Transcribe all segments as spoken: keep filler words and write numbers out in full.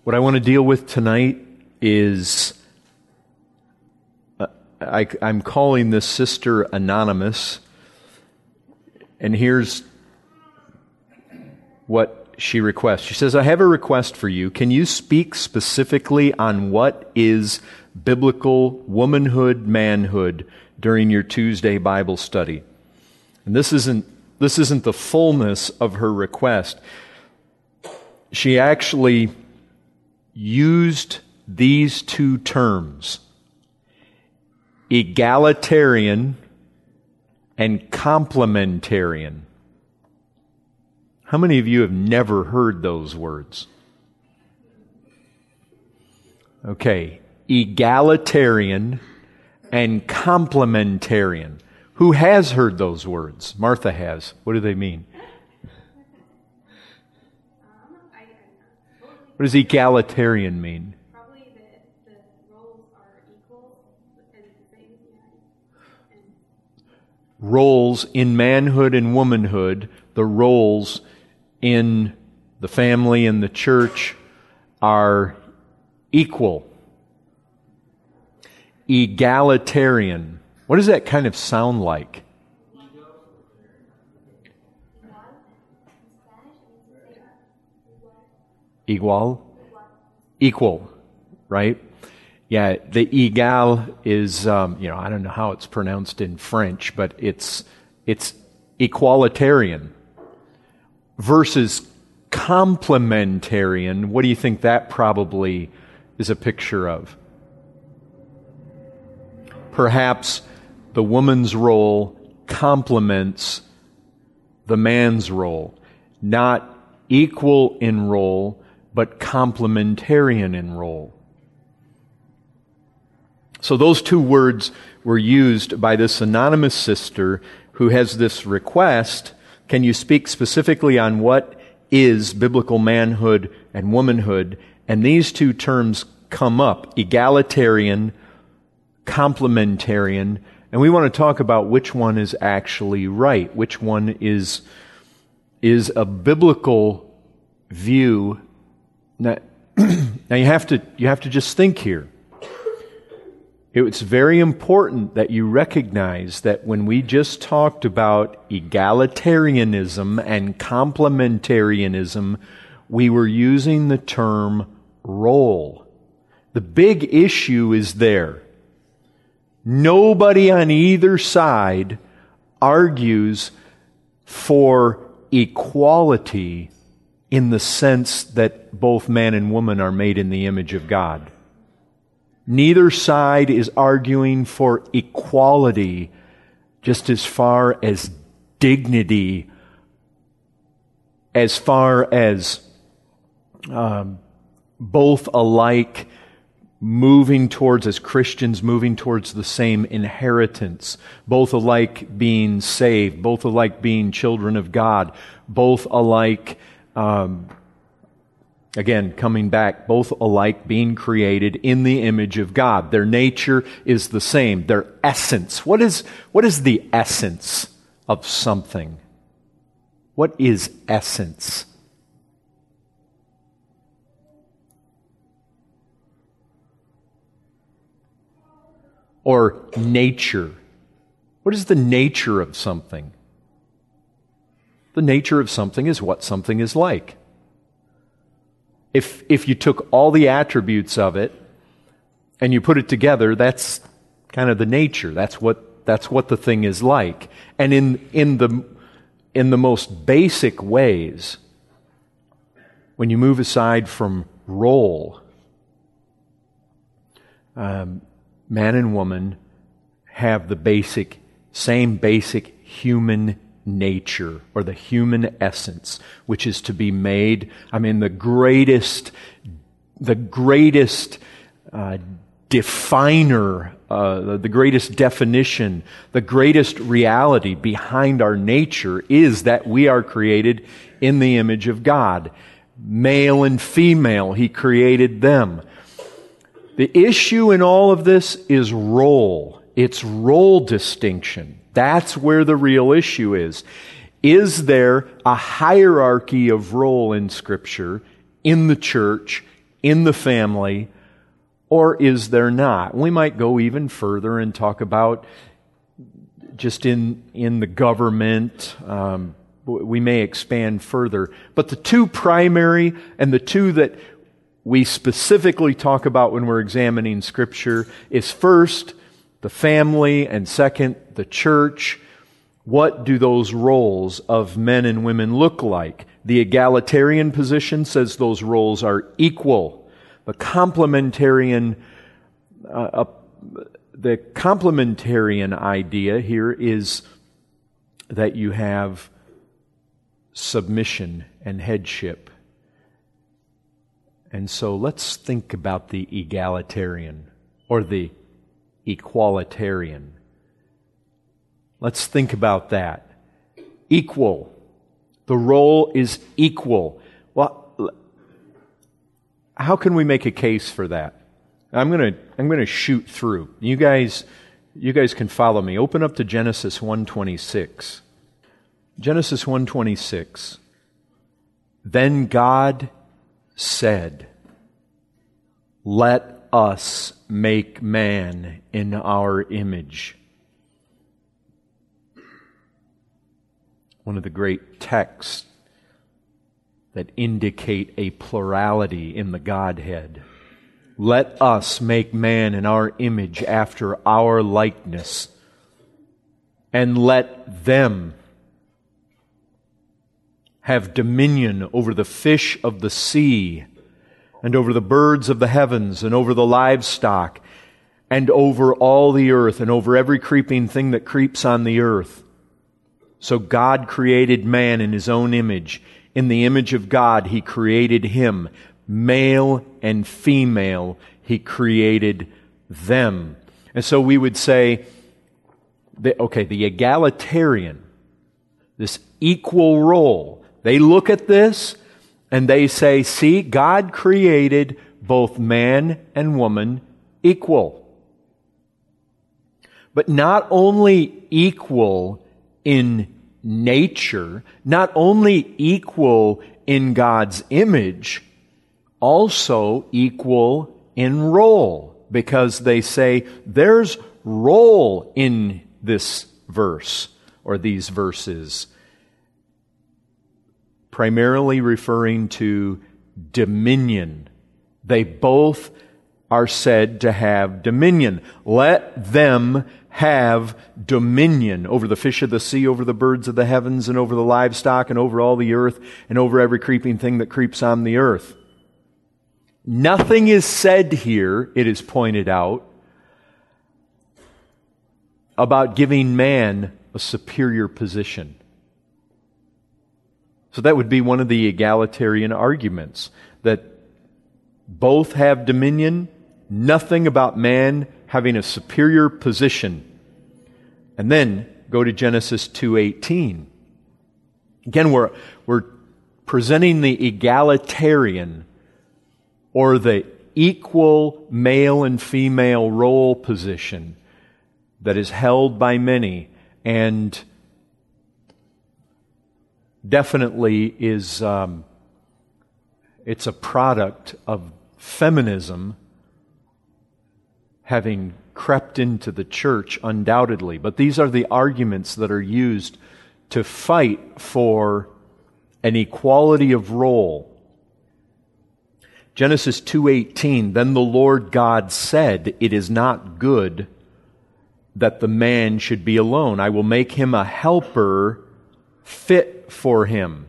What I want to deal with tonight is, uh, I, I'm calling this Sister Anonymous, and here's what she requests. She says, I have a request for you. Can you speak specifically on what is biblical womanhood, manhood during your Tuesday Bible study? And this isn't, this isn't the fullness of her request. She actually used these two terms, egalitarian and complementarian. How many of you have never heard those words? Okay, egalitarian and complementarian. Who has heard those words? Martha has. What do they mean? What does egalitarian mean? Probably that the roles are equal and the same. And roles in manhood and womanhood, the roles in the family and the church are equal. Egalitarian. What does that kind of sound like? Igual? Equal, right? Yeah, the égal is, um, you know, I don't know how it's pronounced in French, but it's it's equalitarian. Versus complementarian, what do you think that probably is a picture of? Perhaps the woman's role complements the man's role. Not equal in role, but complementarian in role. So those two words were used by this anonymous sister who has this request. Can you speak specifically on what is biblical manhood and womanhood? And these two terms come up, egalitarian, complementarian, and we want to talk about which one is actually right, which one is, is a biblical view. Now, now you have to you have to just think here. It's very important that you recognize that when we just talked about egalitarianism and complementarianism, we were using the term role. The big issue is there. Nobody on either side argues for equality in the sense that both man and woman are made in the image of God. Neither side is arguing for equality just as far as dignity, as far as um, both alike moving towards, as Christians, moving towards the same inheritance, both alike being saved, both alike being children of God, both alike Um, again, coming back, both alike being created in the image of God. Their nature is the same. Their essence. What is, what is the essence of something? What is essence? Or nature. What is the nature of something? The nature of something is what something is like. If if you took all the attributes of it and you put it together, that's kind of the nature. That's what that's what the thing is like. And in in the in the most basic ways, when you move aside from role, um, man and woman have the basic same basic human nature, or the human essence, which is to be made, I mean, the greatest, the greatest uh, definer, uh, the greatest definition, the greatest reality behind our nature is that we are created in the image of God. Male and female, He created them. The issue in all of this is role. It's role distinction. That's where the real issue is. Is there a hierarchy of role in Scripture, in the church, in the family, or is there not? We might go even further and talk about just in, in the government. Um, we may expand further. But the two primary and the two that we specifically talk about when we're examining Scripture is first, the family, and second, the church. What do those roles of men and women look like? The egalitarian position says those roles are equal. The complementarian, uh, uh, the complementarian idea here is that you have submission and headship. And so let's think about the egalitarian or the equalitarian. Let's think about that. Equal. The role is equal. Well, how can we make a case for that? I'm going to I'm going to shoot through. You guys you guys can follow me. Open up to Genesis one twenty-six. Genesis one twenty-six. Then God said, "Let us make man in our image." One of the great texts that indicate a plurality in the Godhead. Let us make man in our image after our likeness, and let them have dominion over the fish of the sea, and over the birds of the heavens, and over the livestock, and over all the earth, and over every creeping thing that creeps on the earth. So God created man in His own image. In the image of God, He created him. Male and female, He created them. And so we would say, that, okay, the egalitarian, this equal role, they look at this and they say, see, God created both man and woman equal. But not only equal in nature, not only equal in God's image, also equal in role, because they say there's role in this verse or these verses, primarily referring to dominion. They both are said to have dominion. Let them have dominion over the fish of the sea, over the birds of the heavens, and over the livestock, and over all the earth, and over every creeping thing that creeps on the earth. Nothing is said here, it is pointed out, about giving man a superior position. So that would be one of the egalitarian arguments, that both have dominion, nothing about man having a superior position. And then go to Genesis two eighteen. Again, we're, we're presenting the egalitarian or the equal male and female role position that is held by many and definitely is um, it's a product of feminism having crept into the church, undoubtedly. But these are the arguments that are used to fight for an equality of role. Genesis two eighteen, then the Lord God said, "It is not good that the man should be alone. I will make him a helper fit for him."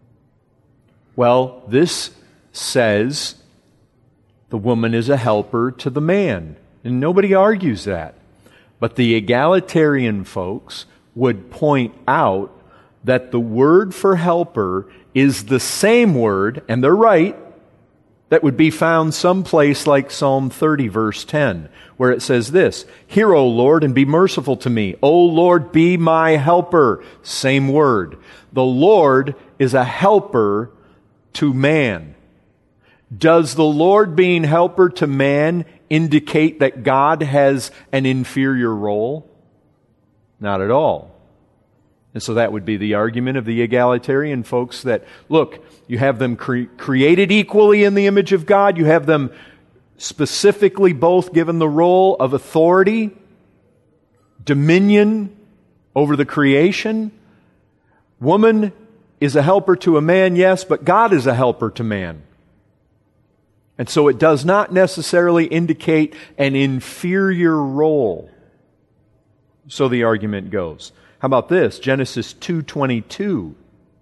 Well, this says the woman is a helper to the man. And nobody argues that. But the egalitarian folks would point out that the word for helper is the same word, and they're right, that would be found someplace like Psalm thirty, verse ten, where it says this, "Hear, O Lord, and be merciful to me. O Lord, be my helper." Same word. The Lord is a helper to man. Does the Lord being helper to man indicate that God has an inferior role? Not at all. And so that would be the argument of the egalitarian folks that, look, you have them cre- created equally in the image of God. You have them specifically both given the role of authority, dominion over the creation. Woman is a helper to a man, yes, but God is a helper to man. And so it does not necessarily indicate an inferior role. So the argument goes. How about this? Genesis two twenty-two.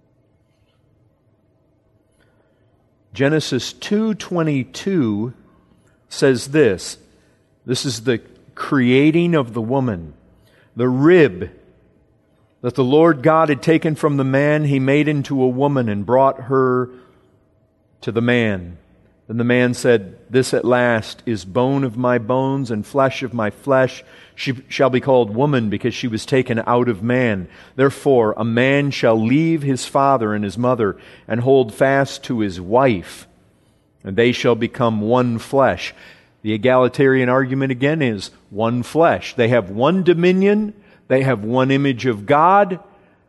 Genesis two twenty-two says this. This is the creating of the woman. The rib that the Lord God had taken from the man, He made into a woman and brought her to the man. Then the man said, "This at last is bone of my bones and flesh of my flesh. She shall be called woman because she was taken out of man. Therefore a man shall leave his father and his mother and hold fast to his wife, and they shall become one flesh." The egalitarian argument again is one flesh. They have one dominion. They have one image of God.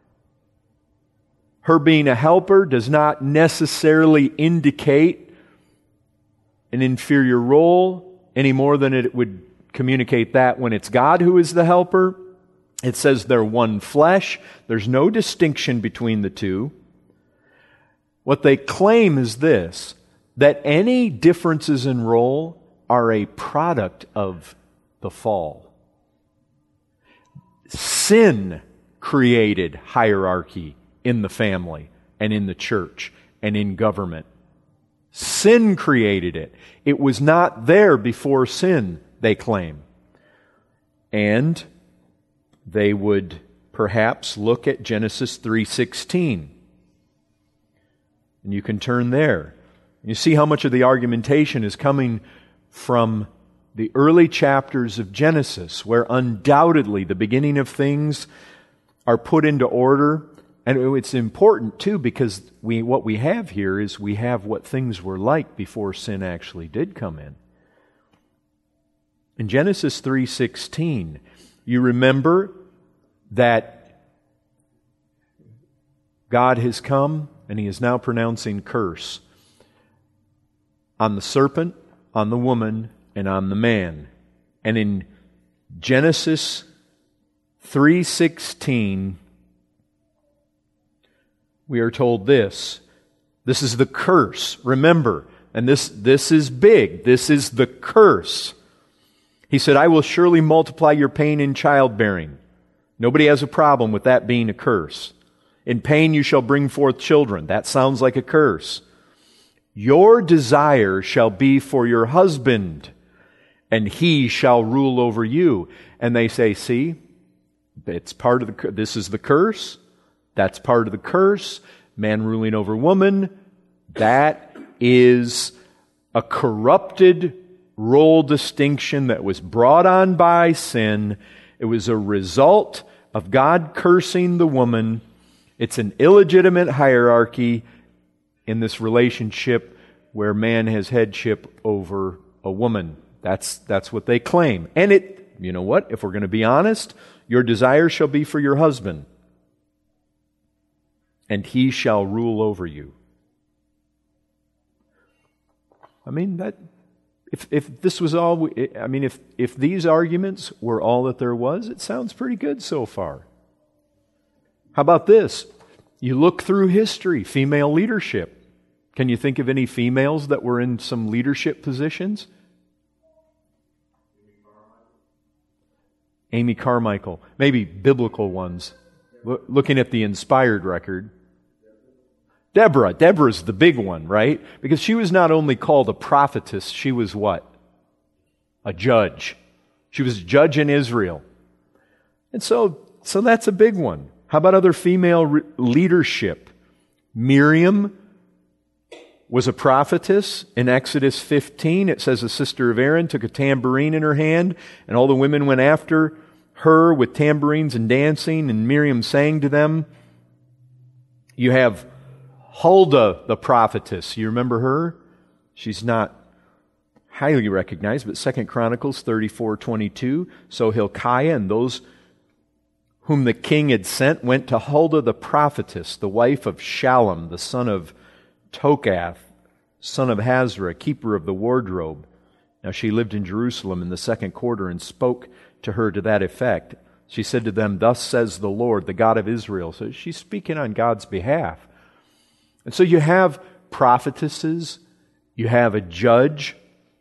Her being a helper does not necessarily indicate an inferior role any more than it would communicate that when it's God who is the helper. It says they're one flesh. There's no distinction between the two. What they claim is this, that any differences in role are a product of the fall. Sin created hierarchy in the family and in the church and in government. Sin created it. It was not there before sin, they claim. And they would perhaps look at Genesis three sixteen. And you can turn there. You see how much of the argumentation is coming from the early chapters of Genesis, where undoubtedly the beginning of things are put into order. And it's important, too, because we what we have here is we have what things were like before sin actually did come in. In Genesis three sixteen, you remember that God has come and He is now pronouncing curse on the serpent, on the woman, and on the man. And in Genesis three sixteen, we are told this. This is the curse. Remember, and this, this is big. This is the curse. He said, "I will surely multiply your pain in childbearing." Nobody has a problem with that being a curse. "In pain you shall bring forth children." That sounds like a curse. "Your desire shall be for your husband, and he shall rule over you." And they say, see, it's part of the, this is the curse. That's part of the curse. Man ruling over woman. That is a corrupted role distinction that was brought on by sin. It was a result of God cursing the woman. It's an illegitimate hierarchy in this relationship where man has headship over a woman. That's, that's what they claim. And it, you know what? If we're going to be honest, your desire shall be for your husband, and he shall rule over you. I mean, that if if this was all, I mean, if if these arguments were all that there was, it sounds pretty good so far. How about this? You look through history, female leadership. Can you think of any females that were in some leadership positions? Amy Carmichael. Maybe biblical ones. Lo- looking at the inspired record. Deborah. Deborah's the big one, right? Because she was not only called a prophetess, she was what? A judge. She was a judge in Israel. And so, so that's a big one. How about other female re- leadership? Miriam was a prophetess. In Exodus fifteen, it says a sister of Aaron took a tambourine in her hand, and all the women went after her with tambourines and dancing, and Miriam sang to them. You have Huldah, the prophetess. You remember her? She's not highly recognized, but Second Chronicles thirty-four twenty-two. So Hilkiah and those whom the king had sent, went to Huldah the prophetess, the wife of Shallum, the son of Tokath, son of Hazra, keeper of the wardrobe. Now she lived in Jerusalem in the second quarter, and spoke to her to that effect. She said to them, "Thus says the Lord, the God of Israel." So she's speaking on God's behalf. And so you have prophetesses, you have a judge.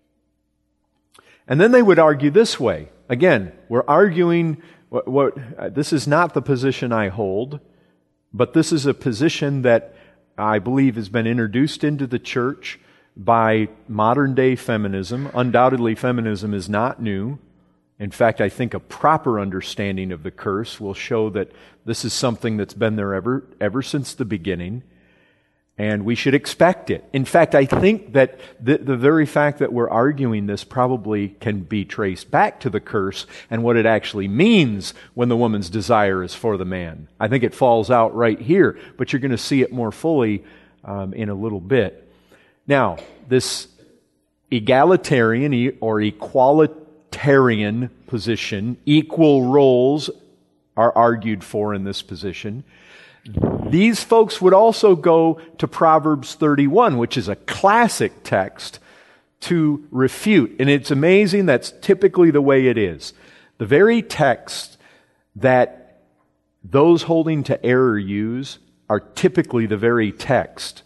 And then they would argue this way. Again, we're arguing, what, what uh, this is not the position I hold, but this is a position that I believe has been introduced into the church by modern day feminism. Undoubtedly, feminism is not new. In fact, I think a proper understanding of the curse will show that this is something that's been there ever, ever since the beginning, and we should expect it. In fact, I think that the, the very fact that we're arguing this probably can be traced back to the curse and what it actually means when the woman's desire is for the man. I think it falls out right here, but you're going to see it more fully um, in a little bit. Now, this egalitarian or equalitarian position, equal roles are argued for in this position. These folks would also go to Proverbs thirty-one, which is a classic text, to refute. And it's amazing, that's typically the way it is. The very text that those holding to error use are typically the very text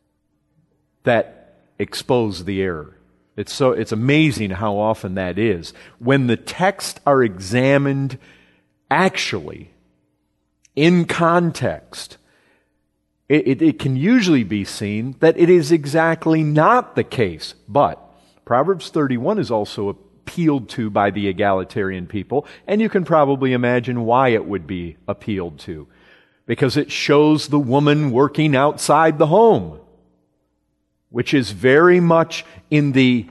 that expose the error. It's so it's amazing how often that is. When the texts are examined actually in context, it, it, it can usually be seen that it is exactly not the case. But Proverbs thirty-one is also appealed to by the egalitarian people, and you can probably imagine why it would be appealed to. Because it shows the woman working outside the home, which is very much in the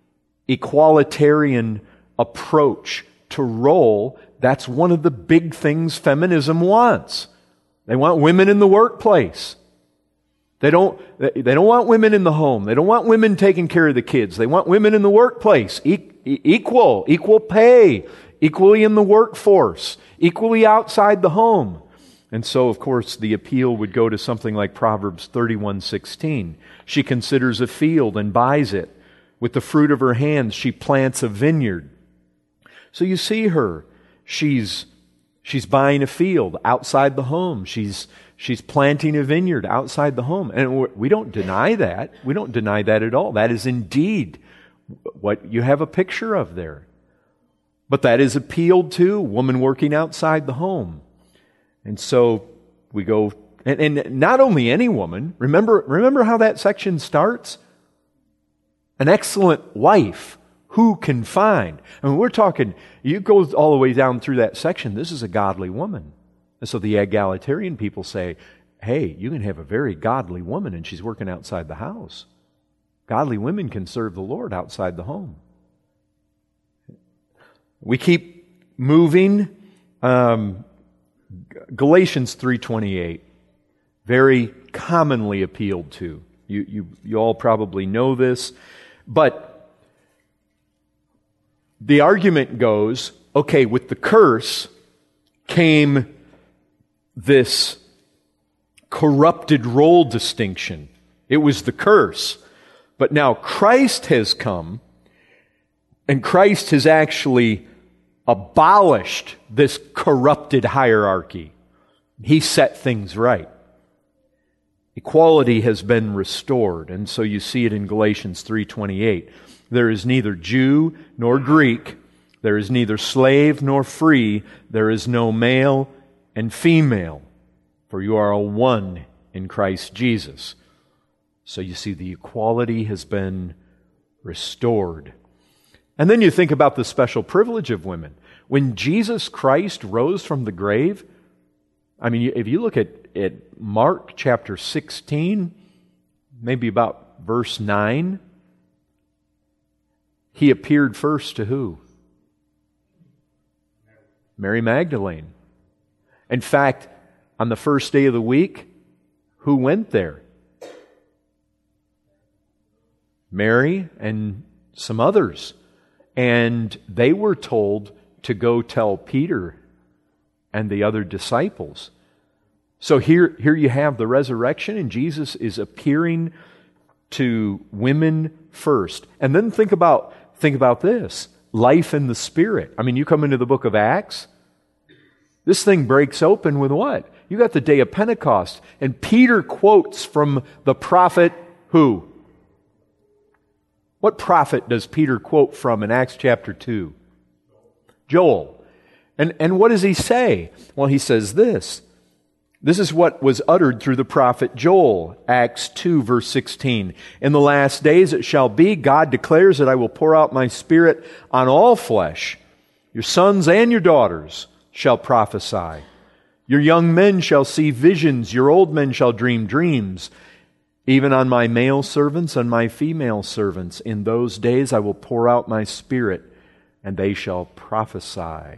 equalitarian approach to role. That's one of the big things feminism wants. They want women in the workplace. They don't, they don't want women in the home. They don't want women taking care of the kids. They want women in the workplace. E- equal, equal pay, equally in the workforce, equally outside the home. And so, of course, the appeal would go to something like Proverbs thirty-one sixteen. She considers a field and buys it. With the fruit of her hands, she plants a vineyard. So you see her. She's, she's buying a field outside the home. She's, she's planting a vineyard outside the home. And we don't deny that. We don't deny that at all. That is indeed what you have a picture of there. But that is appealed to, woman working outside the home. And so we go, and, and not only any woman, remember, remember how that section starts? An excellent wife, who can find? I mean, we're talking, you go all the way down through that section, this is a godly woman. And so the egalitarian people say, hey, you can have a very godly woman and she's working outside the house. Godly women can serve the Lord outside the home. We keep moving. Um, Galatians three twenty-eight, very commonly appealed to. You, you, you all probably know this. But the argument goes, okay, with the curse came this corrupted role distinction. It was the curse. But now Christ has come, and Christ has actually abolished this corrupted hierarchy. He set things right. Equality has been restored, and so you see it in Galatians three twenty-eight. There is neither Jew nor Greek, there is neither slave nor free, there is no male and female, for you are all one in Christ Jesus. So you see the equality has been restored. And then you think about the special privilege of women. When Jesus Christ rose from the grave, I mean, if you look at, at Mark chapter sixteen, maybe about verse nine, He appeared first to who? Mary Magdalene. In fact, on the first day of the week, who went there? Mary and some others. And they were told to go tell Peter and the other disciples. So here, here you have the resurrection, and Jesus is appearing to women first. And then think about, think about this, life in the Spirit. I mean, you come into the book of Acts, this thing breaks open with what? You got the day of Pentecost, and Peter quotes from the prophet who? What prophet does Peter quote from in Acts chapter two? Joel. And, and what does he say? Well, he says this. This is what was uttered through the prophet Joel, Acts two, verse sixteen. In the last days it shall be, God declares that I will pour out my Spirit on all flesh. Your sons and your daughters shall prophesy. Your young men shall see visions, your old men shall dream dreams. Even on my male servants and my female servants, in those days I will pour out my Spirit, and they shall prophesy.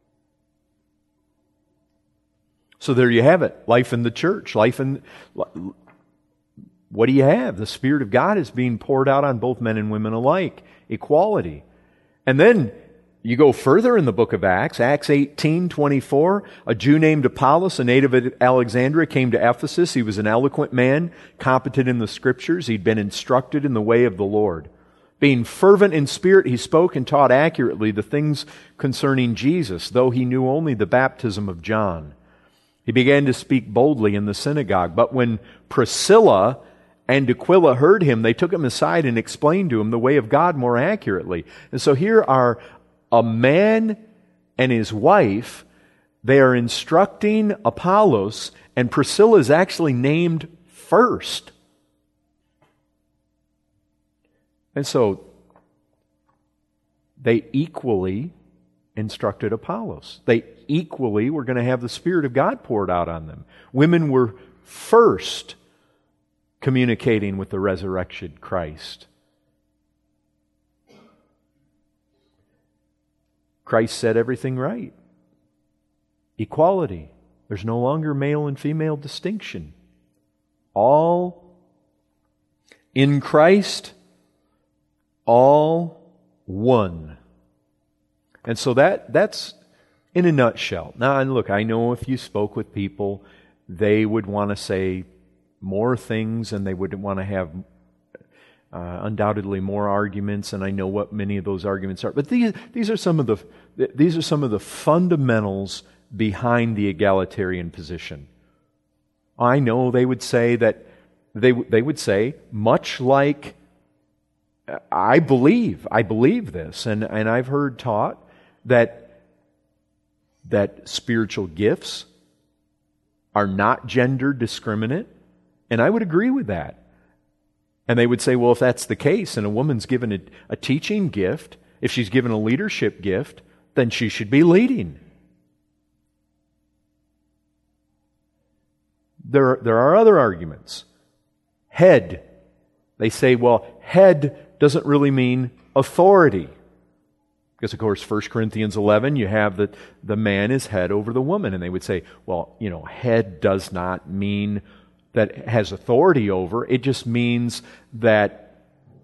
So there you have it. Life in the church. Life in... What do you have? The Spirit of God is being poured out on both men and women alike. Equality. And then you go further in the book of Acts, Acts eighteen twenty-four, a Jew named Apollos, a native of Alexandria, came to Ephesus. He was an eloquent man, competent in the Scriptures. He'd been instructed in the way of the Lord. Being fervent in spirit, he spoke and taught accurately the things concerning Jesus, though he knew only the baptism of John. He began to speak boldly in the synagogue. But when Priscilla and Aquila heard him, they took him aside and explained to him the way of God more accurately. And so here are a man and his wife. They are instructing Apollos, and Priscilla is actually named first. And so they equally instructed Apollos. They equally were going to have the Spirit of God poured out on them. Women were first communicating with the resurrected Christ. Christ said everything right. Equality. There's no longer male and female distinction. All in Christ, all one. And so that that's in a nutshell. Now, and look, I know if you spoke with people, they would want to say more things, and they would want to have uh, undoubtedly more arguments, and I know what many of those arguments are. But these these are some of the these are some of the fundamentals behind the egalitarian position. I know they would say that they they would say much like I believe I believe this, and and I've heard taught that that spiritual gifts are not gender discriminate, and I would agree with that. And they would say, well, if that's the case, and a woman's given a, a teaching gift, if she's given a leadership gift, then she should be leading. There, there are other arguments. Head. They say, well, head doesn't really mean authority. Because, of course, First Corinthians eleven, you have that the man is head over the woman. And they would say, well, you know, head does not mean that has authority over. It just means that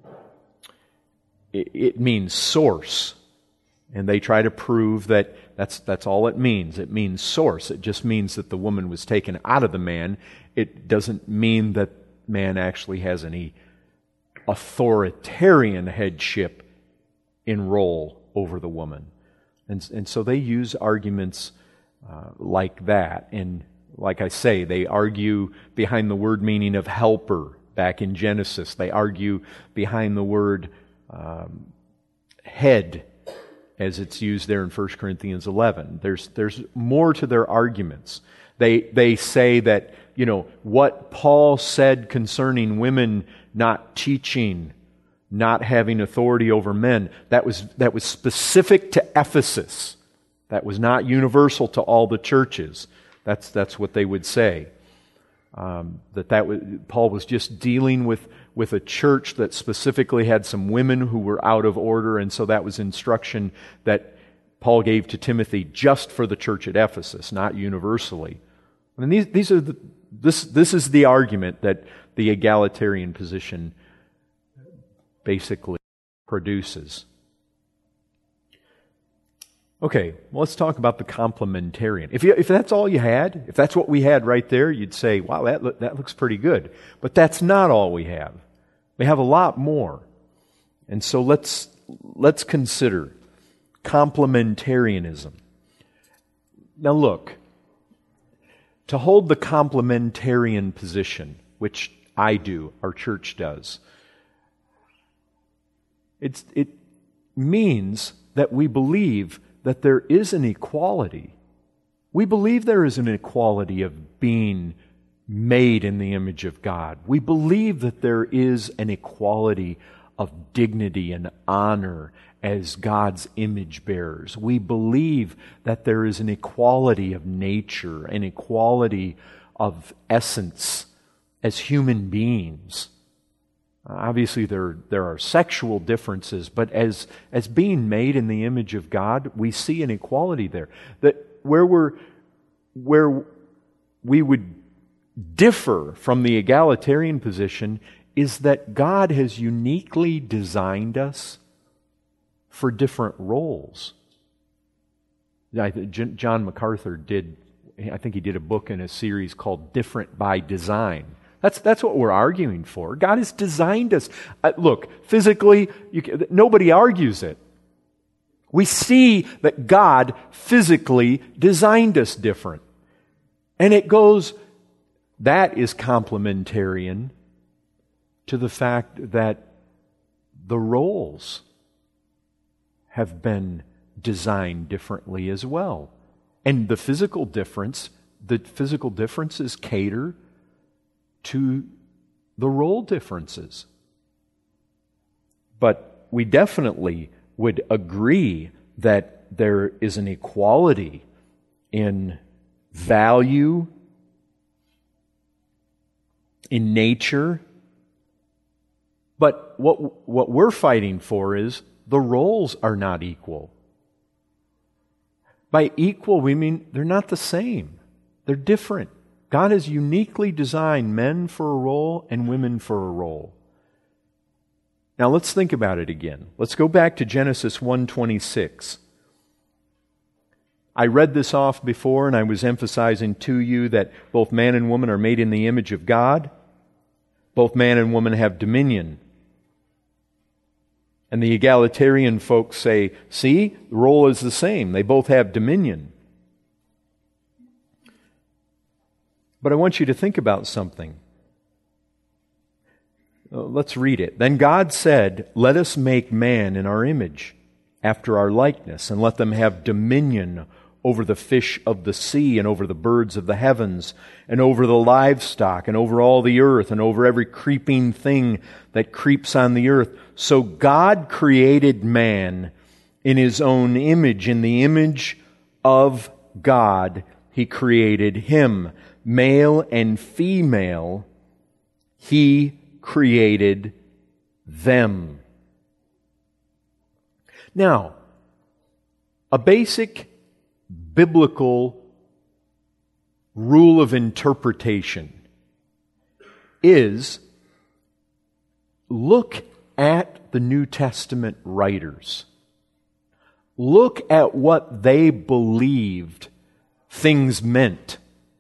it, it means source. And they try to prove that that's, that's all it means. It means source. It just means that the woman was taken out of the man. It doesn't mean that man actually has any authoritarian headship in role over the woman. And, and so they use arguments uh, like that. And like I say, they argue behind the word meaning of helper back in Genesis. They argue behind the word um, head as it's used there in First Corinthians eleven. There's there's more to their arguments. They they say that, you know, what Paul said concerning women not teaching, not having authority over men, that was that was specific to Ephesus. That was not universal to all the churches. That's that's what they would say. Um, that that was, Paul was just dealing with with a church that specifically had some women who were out of order, and so that was instruction that Paul gave to Timothy just for the church at Ephesus, not universally. I mean, these these are the, this this is the argument that the egalitarian position basically produces. Okay, well, let's talk about the complementarian. If, you, if that's all you had, if that's what we had right there, you'd say, wow, that, look, that looks pretty good. But that's not all we have. We have a lot more. And so let's, let's consider complementarianism. Now look, to hold the complementarian position, which I do, our church does, it's, it means that we believe that there is an equality. We believe there is an equality of being made in the image of God. We believe that there is an equality of dignity and honor as God's image bearers. We believe that there is an equality of nature, an equality of essence as human beings. Obviously, there, there are sexual differences, but as, as being made in the image of God, we see an equality there. That where we're, where we would differ from the egalitarian position is that God has uniquely designed us for different roles. John MacArthur did, I think he did a book in a series called Different by Design. That's, that's what we're arguing for. God has designed us. Uh, look, physically, you can, nobody argues it. We see that God physically designed us different. And it goes, that is complementarian to the fact that the roles have been designed differently as well. And the physical difference, the physical differences cater to the role differences. But we definitely would agree that there is an equality in value, in nature. But what, what we're fighting for is the roles are not equal. By equal, we mean they're not the same. They're different. God has uniquely designed men for a role and women for a role. Now let's think about it again. Let's go back to Genesis one twenty-six. I read this off before and I was emphasizing to you that both man and woman are made in the image of God. Both man and woman have dominion. And the egalitarian folks say, see, the role is the same. They both have dominion. But I want you to think about something. Let's read it. Then God said, let us make man in our image, after our likeness, and let them have dominion over the fish of the sea, and over the birds of the heavens, and over the livestock, and over all the earth, and over every creeping thing that creeps on the earth. So God created man in His own image. In the image of God, He created him. Male and female, He created them. Now, a basic biblical rule of interpretation is look at the New Testament writers. Look at what they believed things meant.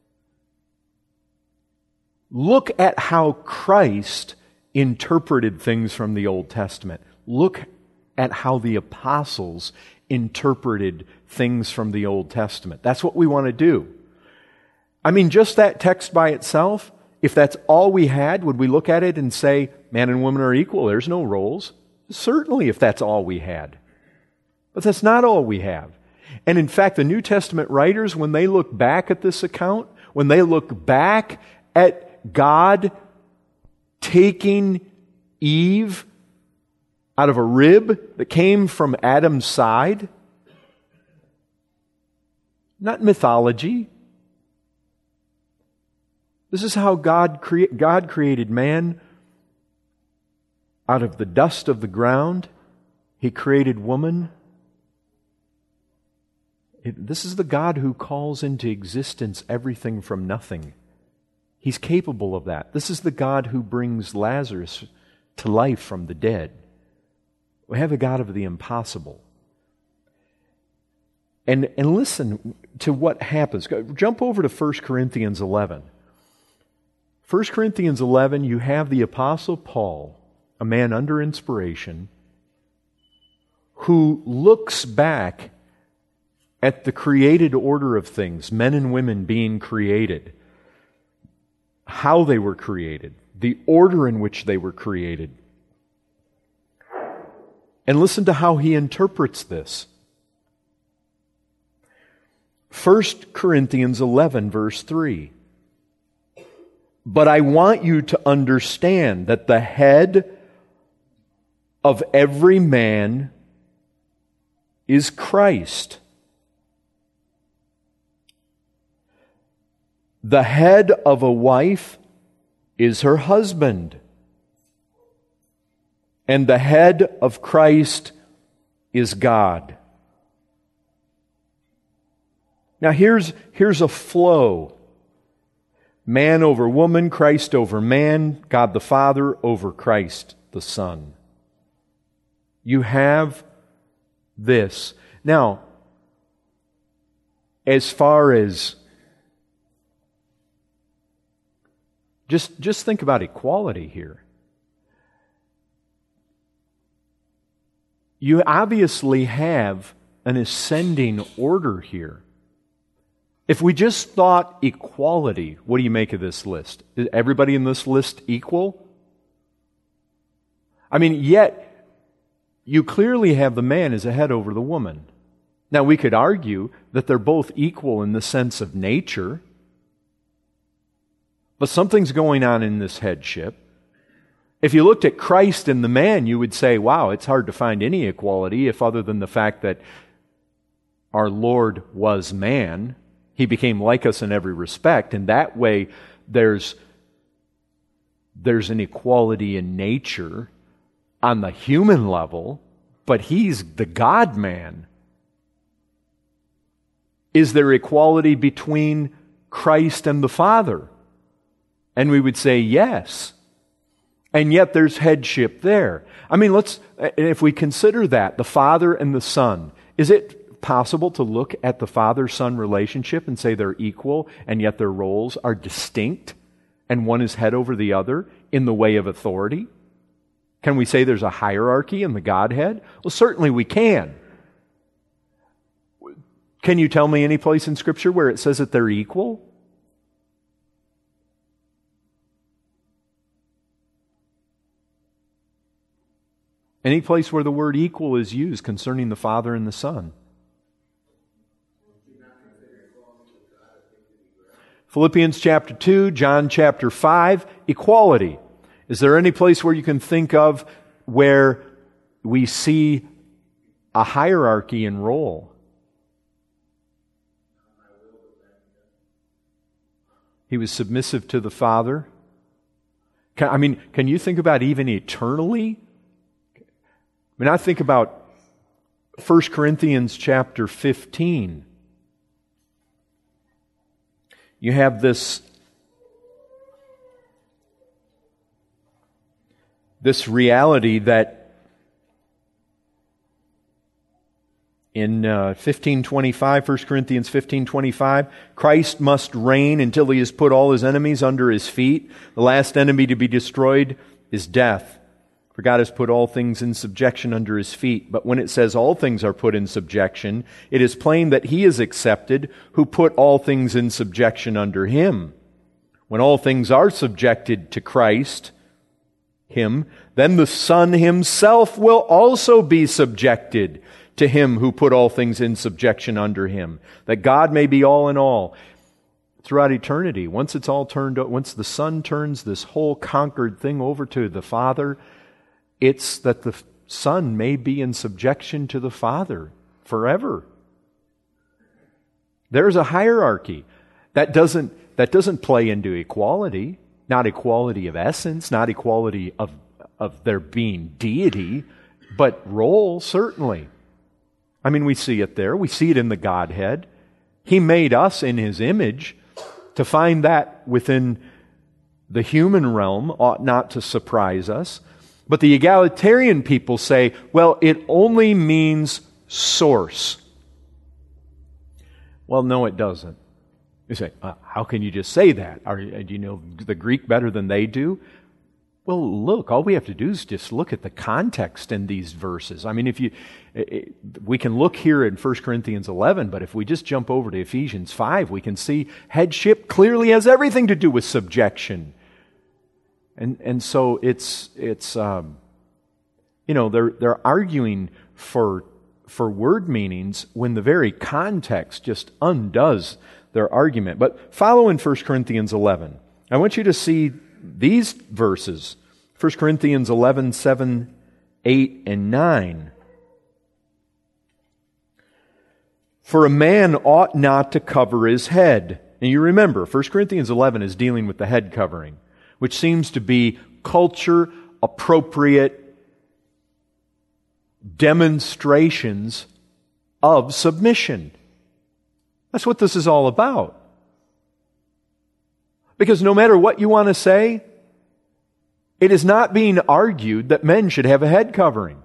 Look at how Christ interpreted things from the Old Testament. Look at how the apostles interpreted things from the Old Testament. That's what we want to do. I mean, just that text by itself, if that's all we had, would we look at it and say, man and woman are equal, there's no roles? Certainly, if that's all we had. But that's not all we have. And in fact, the New Testament writers, when they look back at this account, when they look back at God taking Eve out of a rib that came from Adam's side, not mythology. This is how God, crea- God created man out of the dust of the ground. He created woman. It, this is the God who calls into existence everything from nothing. He's capable of that. This is the God who brings Lazarus to life from the dead. We have a God of the impossible. And, and listen to what happens. Jump over to First Corinthians eleven. First Corinthians eleven, you have the Apostle Paul, a man under inspiration, who looks back at the created order of things, men and women being created, how they were created, the order in which they were created. And listen to how he interprets this. First Corinthians eleven, verse three. But I want you to understand that the head of every man is Christ. The head of a wife is her husband. And the head of Christ is God. Now here's, here's a flow. Man over woman, Christ over man, God the Father over Christ the Son. You have this. Now, as far as just, just think about equality here. You obviously have an ascending order here. If we just thought equality, what do you make of this list? Is everybody in this list equal? I mean, yet you clearly have the man as a head over the woman. Now, we could argue that they're both equal in the sense of nature, but something's going on in this headship. If you looked at Christ and the man, you would say, wow, it's hard to find any equality if other than the fact that our Lord was man. He became like us in every respect, and that way there's, there's an equality in nature on the human level, but He's the God-man. Is there equality between Christ and the Father? And we would say yes. And yet there's headship there. I mean, let's, if we consider that, the Father and the Son, is it possible to look at the father-son relationship and say they're equal, and yet their roles are distinct, and one is head over the other in the way of authority? Can we say there's a hierarchy in the Godhead? Well, certainly we can. Can you tell me any place in Scripture where it says that they're equal? Any place where the word equal is used concerning the Father and the Son? Philippians chapter two, John chapter five, equality. Is there any place where you can think of where we see a hierarchy in role? He was submissive to the Father. Can, I mean, can you think about even eternally? I mean, I think about First Corinthians chapter fifteen. You have this, this reality that in uh, fifteen twenty-five, First Corinthians fifteen twenty-five, Christ must reign until He has put all His enemies under His feet. The last enemy to be destroyed is death. For God has put all things in subjection under His feet. But when it says all things are put in subjection, it is plain that He is accepted who put all things in subjection under Him. When all things are subjected to Christ, Him, then the Son Himself will also be subjected to Him who put all things in subjection under Him, that God may be all in all. Throughout eternity, once it's all turned, once the Son turns this whole conquered thing over to the Father, it's that the Son may be in subjection to the Father forever. There's a hierarchy. That doesn't, that doesn't play into equality, not equality of essence, not equality of, of there being deity, but role, certainly. I mean, we see it there. We see it in the Godhead. He made us in His image. To find that within the human realm ought not to surprise us. But the egalitarian people say, well, it only means source. Well, no, it doesn't. You say, uh, how can you just say that? Are, do you know the Greek better than they do? Well, look, all we have to do is just look at the context in these verses. I mean, if you, it, we can look here in First Corinthians eleven, but if we just jump over to Ephesians five, we can see headship clearly has everything to do with subjection. And and so it's it's um, you know they're they're arguing for for word meanings when the very context just undoes their argument. But follow in First Corinthians eleven. I want you to see these verses, First Corinthians eleven, seven, eight, and nine. For a man ought not to cover his head. And you remember, First Corinthians eleven is dealing with the head covering, which seems to be culture appropriate demonstrations of submission. That's what this is all about. Because no matter what you want to say, it is not being argued that men should have a head covering.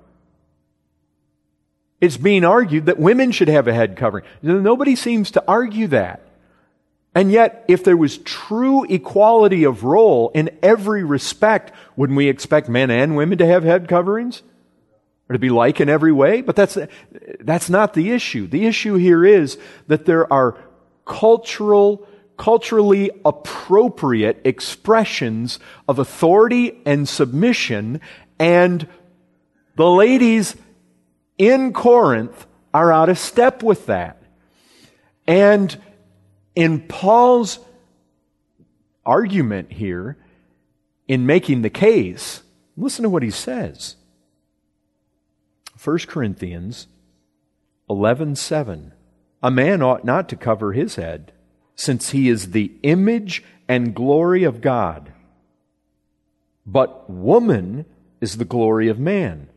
It's being argued that women should have a head covering. Nobody seems to argue that. And yet, if there was true equality of role in every respect, wouldn't we expect men and women to have head coverings? Or to be like in every way? But that's, that's not the issue. The issue here is that there are cultural culturally appropriate expressions of authority and submission, and the ladies in Corinth are out of step with that. And in Paul's argument here, in making the case, listen to what he says. First Corinthians eleven seven. A man ought not to cover his head, since he is the image and glory of God. But woman is the glory of man.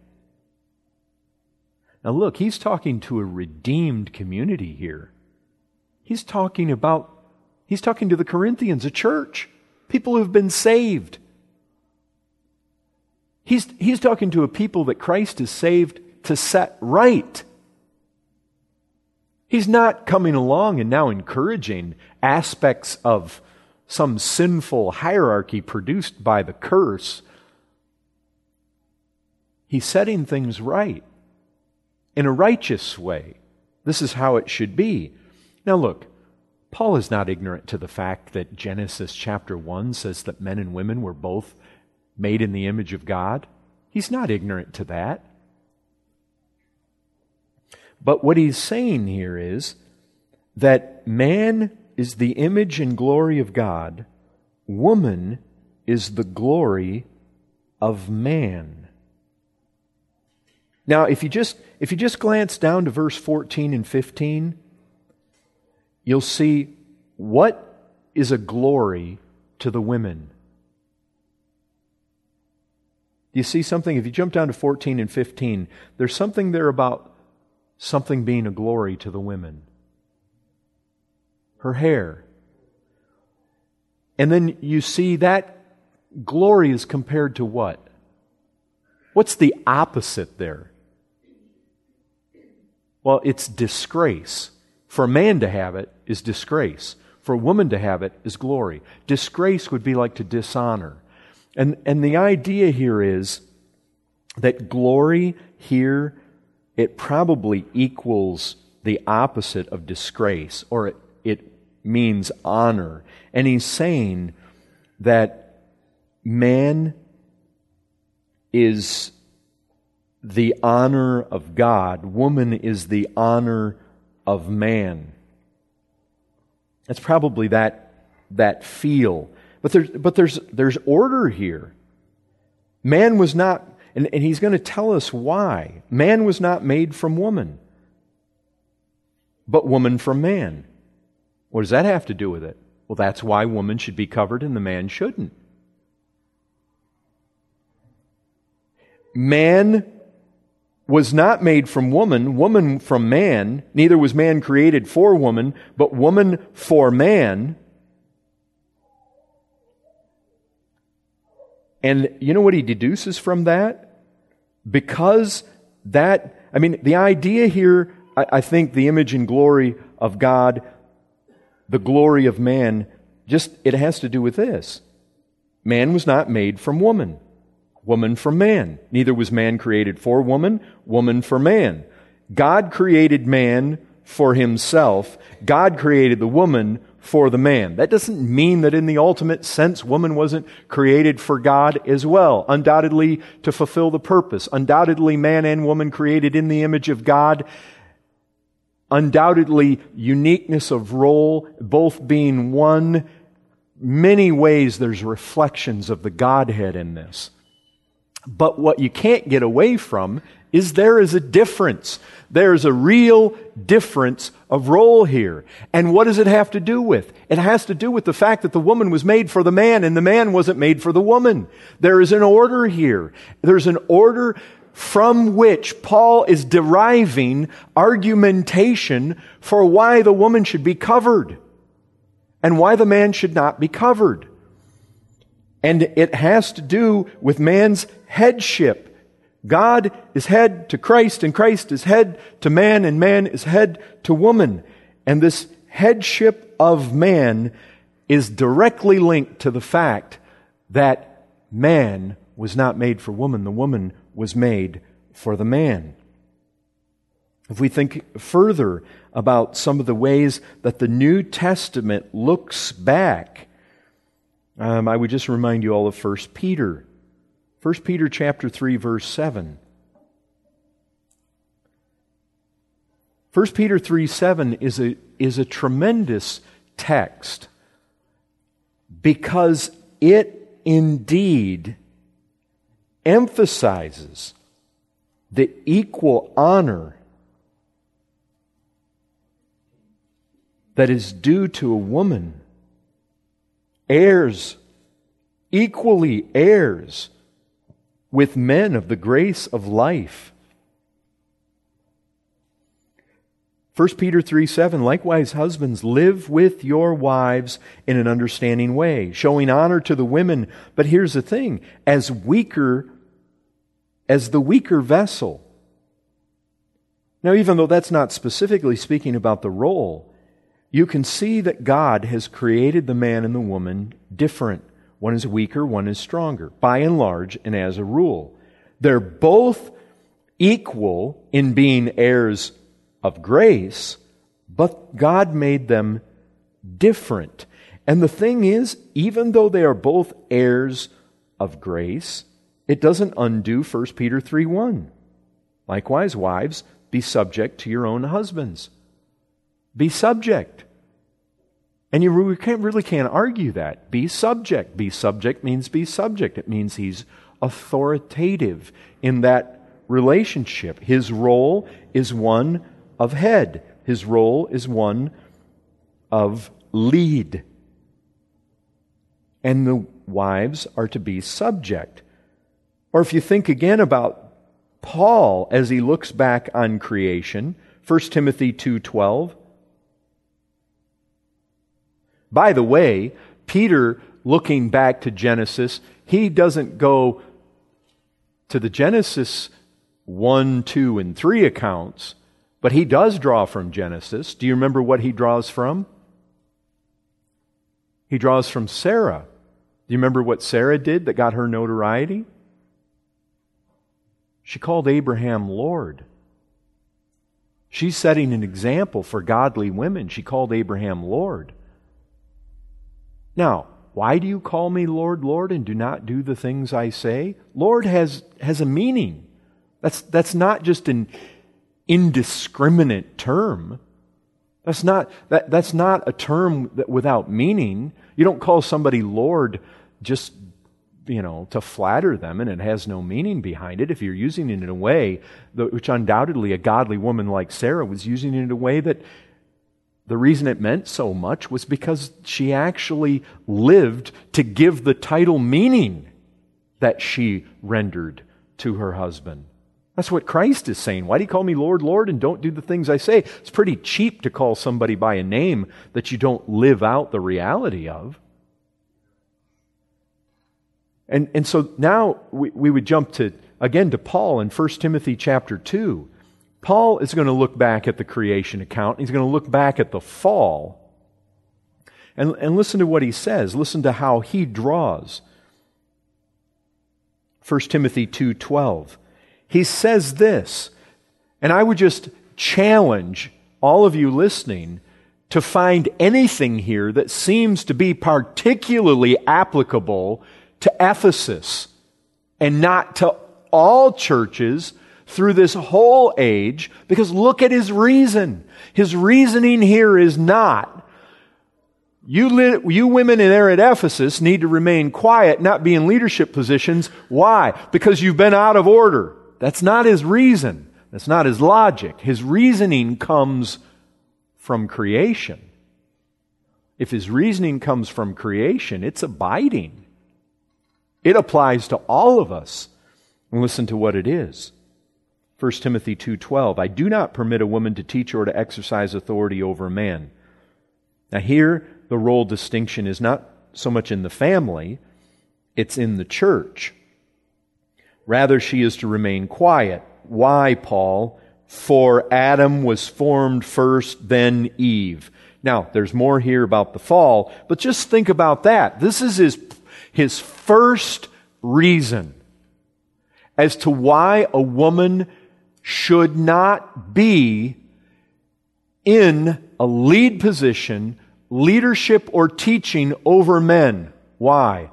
Now look, he's talking to a redeemed community here. He's talking about, he's talking to the Corinthians, a church, people who have been saved. He's, he's talking to a people that Christ has saved to set right. He's not coming along and now encouraging aspects of some sinful hierarchy produced by the curse. He's setting things right in a righteous way. This is how it should be. Now look, Paul is not ignorant to the fact that Genesis chapter one says that men and women were both made in the image of God. He's not ignorant to that. But what he's saying here is that man is the image and glory of God, woman is the glory of man. Now, if you just if you just glance down to verse fourteen and fifteen, you'll see what is a glory to the women. Do you see something? If you jump down to fourteen and fifteen, there's something there about something being a glory to the women. Her hair. And then you see that glory is compared to what? What's the opposite there? Well, it's disgrace. For a man to have it is disgrace. For a woman to have it is glory. Disgrace would be like to dishonor. And, and the idea here is that glory here, it probably equals the opposite of disgrace, or it, it means honor. And he's saying that man is the honor of God, woman is the honor of man. It's probably that, that feel. But there's, but there's, there's order here. Man was not, and, and he's going to tell us why. Man was not made from woman, but woman from man. What does that have to do with it? Well, that's why woman should be covered and the man shouldn't. Man was not made from woman, woman from man. Neither was man created for woman, but woman for man. And you know what he deduces from that? Because that, I mean, the idea here, I, I think the image and glory of God, the glory of man, just it has to do with this. Man was not made from woman, woman from man. Neither was man created for woman, woman for man. God created man for himself. God created the woman for the man. That doesn't mean that in the ultimate sense woman wasn't created for God as well. Undoubtedly to fulfill the purpose. Undoubtedly man and woman created in the image of God. Undoubtedly uniqueness of role, both being one. Many ways there's reflections of the Godhead in this. But what you can't get away from is there is a difference. There's a real difference of role here. And what does it have to do with? It has to do with the fact that the woman was made for the man and the man wasn't made for the woman. There is an order here. There's an order from which Paul is deriving argumentation for why the woman should be covered and why the man should not be covered. And it has to do with man's headship. God is head to Christ, and Christ is head to man, and man is head to woman. And this headship of man is directly linked to the fact that man was not made for woman. The woman was made for the man. If we think further about some of the ways that the New Testament looks back, um, I would just remind you all of First Peter. First Peter chapter three, verse seven. First Peter three, seven is a, is a tremendous text because it indeed emphasizes the equal honor that is due to a woman. Heirs, equally heirs with men of the grace of life. First Peter three seven, likewise, husbands, live with your wives in an understanding way, showing honor to the women. But here's the thing, as weaker, as the weaker vessel. Now, even though that's not specifically speaking about the role, you can see that God has created the man and the woman different. One is weaker, one is stronger, by and large, and as a rule. They're both equal in being heirs of grace, but God made them different. And the thing is, even though they are both heirs of grace, it doesn't undo First Peter three one. Likewise, wives, be subject to your own husbands. Be subject. And you really can't, really can't argue that. Be subject. Be subject means be subject. It means he's authoritative in that relationship. His role is one of head. His role is one of lead. And the wives are to be subject. Or if you think again about Paul as he looks back on creation, First Timothy two twelve. By the way, Peter, looking back to Genesis, he doesn't go to the Genesis one, two, and three accounts, but he does draw from Genesis. Do you remember what he draws from? He draws from Sarah. Do you remember what Sarah did that got her notoriety? She called Abraham Lord. She's setting an example for godly women. She called Abraham Lord. Now, why do you call me Lord, Lord, and do not do the things I say? Lord has, has a meaning. That's, that's not just an indiscriminate term. That's not, that, that's not a term that without meaning. You don't call somebody Lord just, you know, to flatter them, and it has no meaning behind it. If you're using it in a way, that, which undoubtedly a godly woman like Sarah was using it in a way that the reason it meant so much was because she actually lived to give the title meaning that she rendered to her husband. That's what Christ is saying. Why do you call me Lord, Lord, and don't do the things I say? It's pretty cheap to call somebody by a name that you don't live out the reality of. And, and so now we, we would jump to, again, to Paul in First Timothy chapter two. Paul is going to look back at the creation account. He's going to look back at the fall. And, and listen to what he says. Listen to how he draws. First Timothy two twelve. He says this, and I would just challenge all of you listening to find anything here that seems to be particularly applicable to Ephesus and not to all churches through this whole age, because look at his reason. His reasoning here is not, you, li- you women in there at Ephesus need to remain quiet, not be in leadership positions. Why? Because you've been out of order. That's not his reason. That's not his logic. His reasoning comes from creation. If his reasoning comes from creation, it's abiding. It applies to all of us. And listen to what it is. First Timothy two twelve, I do not permit a woman to teach or to exercise authority over a man. Now here, the role distinction is not so much in the family, it's in the church. Rather, she is to remain quiet. Why, Paul? For Adam was formed first, then Eve. Now, there's more here about the fall, but just think about that. This is his, his first reason as to why a woman should not be in a lead position, leadership or teaching over men. Why?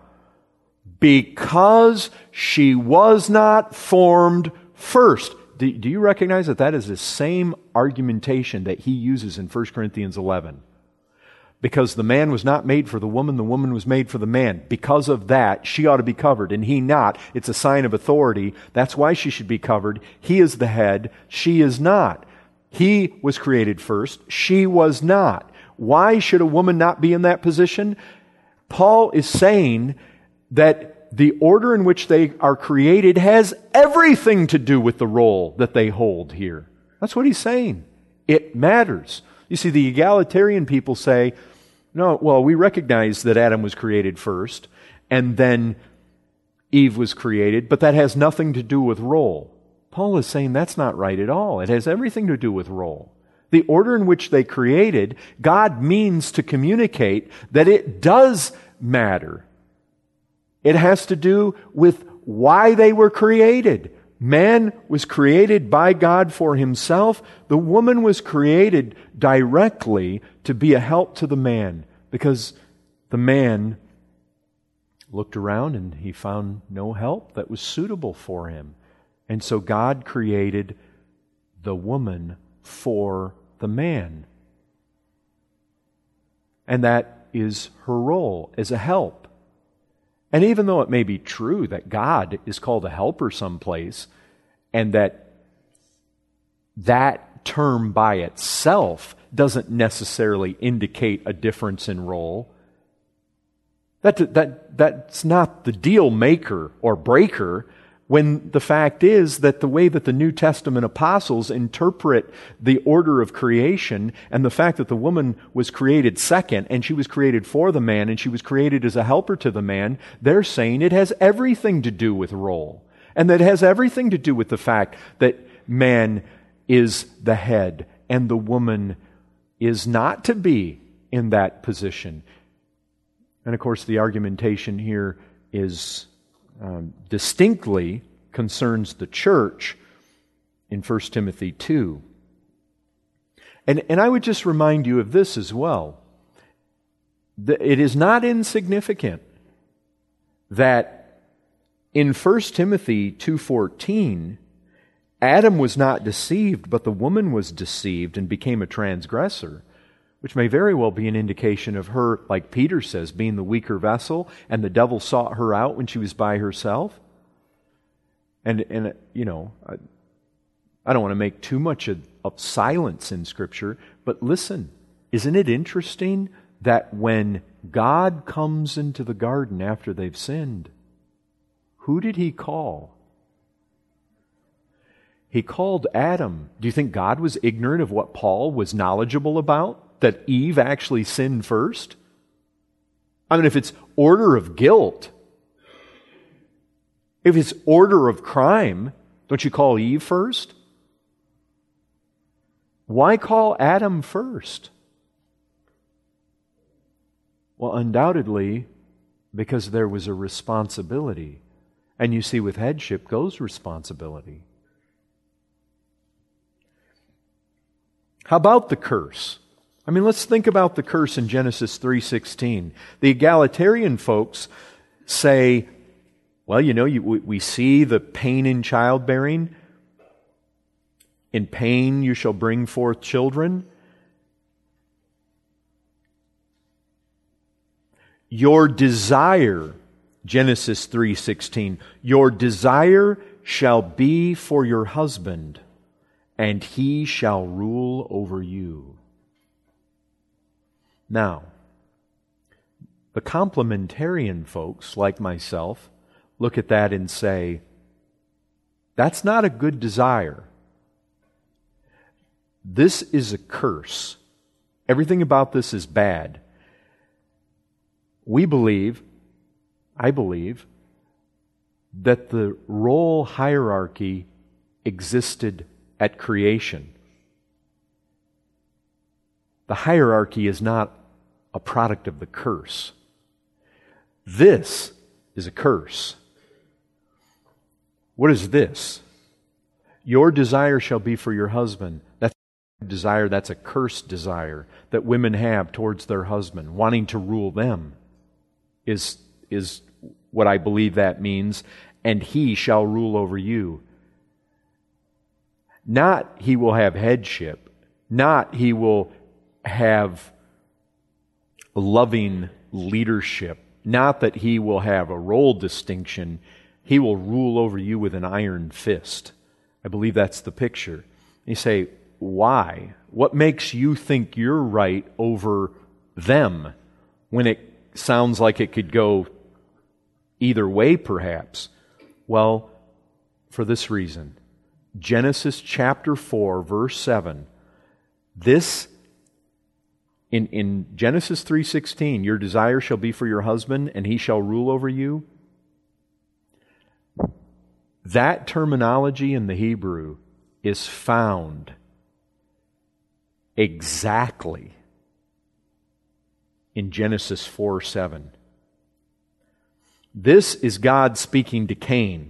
Because she was not formed first. Do, do you recognize that that is the same argumentation that he uses in First Corinthians eleven? Because the man was not made for the woman, the woman was made for the man. Because of that, she ought to be covered, and he not. It's a sign of authority. That's why she should be covered. He is the head, she is not. He was created first, she was not. Why should a woman not be in that position? Paul is saying that the order in which they are created has everything to do with the role that they hold here. That's what he's saying. It matters. You see, the egalitarian people say, no, well, we recognize that Adam was created first, and then Eve was created, but that has nothing to do with role. Paul is saying that's not right at all. It has everything to do with role. The order in which they created, God means to communicate that it does matter. It has to do with why they were created. Man was created by God for himself. The woman was created directly to be a help to the man, because the man looked around and he found no help that was suitable for him. And so God created the woman for the man. And that is her role as a help. And even though it may be true that God is called a helper someplace, and that that term by itself doesn't necessarily indicate a difference in role, that, that, that's not the deal maker or breaker, when the fact is that the way that the New Testament apostles interpret the order of creation, and the fact that the woman was created second, and she was created for the man, and she was created as a helper to the man, they're saying it has everything to do with role. And that it has everything to do with the fact that man is the head, and the woman is not to be in that position. And of course, the argumentation here is Um, distinctly concerns the church in First Timothy two. And, and I would just remind you of this as well. That it is not insignificant that in First Timothy two fourteen, Adam was not deceived, but the woman was deceived and became a transgressor, which may very well be an indication of her, like Peter says, being the weaker vessel, and the devil sought her out when she was by herself. And, and you know, I, I don't want to make too much of, of silence in Scripture, but listen, isn't it interesting that when God comes into the garden after they've sinned, who did He call? He called Adam. Do you think God was ignorant of what Paul was knowledgeable about? That Eve actually sinned first? I mean, if it's order of guilt, if it's order of crime, don't you call Eve first? Why call Adam first? Well, undoubtedly, because there was a responsibility. And you see, with headship goes responsibility. How about the curse? I mean, let's think about the curse in Genesis three sixteen. The egalitarian folks say, well, you know, you, we see the pain in childbearing. In pain you shall bring forth children. Your desire, Genesis three sixteen, your desire shall be for your husband, and he shall rule over you. Now, the complementarian folks, like myself, look at that and say, that's not a good desire. This is a curse. Everything about this is bad. We believe, I believe, that the role hierarchy existed at creation. The hierarchy is not a product of the curse. This is a curse. What is this? Your desire shall be for your husband. That's a desire, that's a cursed desire that women have towards their husband, wanting to rule them, is, is what I believe that means. And he shall rule over you. Not he will have headship. Not he will have loving leadership. Not that he will have a role distinction. He will rule over you with an iron fist. I believe that's the picture. You say, why? What makes you think you're right over them when it sounds like it could go either way, perhaps? Well, for this reason. Genesis chapter four, verse seven. This, in, in Genesis three sixteen, your desire shall be for your husband, and he shall rule over you. That terminology in the Hebrew is found exactly in Genesis four seven. This is God speaking to Cain.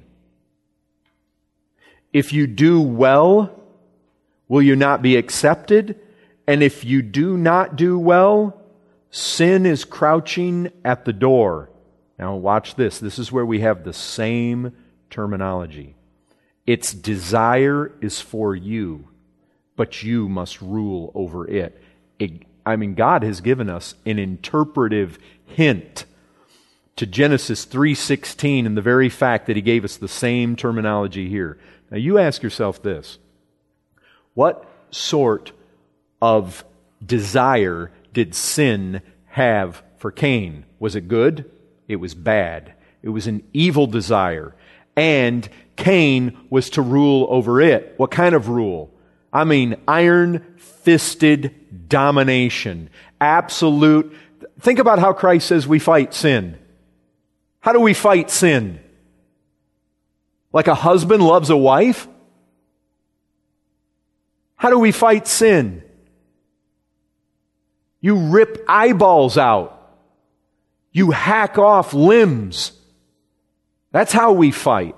If you do well, will you not be accepted? And if you do not do well, sin is crouching at the door. Now watch this. This is where we have the same terminology. Its desire is for you, but you must rule over it. it I mean, God has given us an interpretive hint to Genesis three sixteen in the very fact that He gave us the same terminology here. Now you ask yourself this. What sort of desire did sin have for Cain? Was it good? It was bad. It was an evil desire. And Cain was to rule over it. What kind of rule? I mean, iron-fisted domination. Absolute. Think about how Christ says we fight sin. How do we fight sin? Like a husband loves a wife? How do we fight sin? You rip eyeballs out. You hack off limbs. That's how we fight.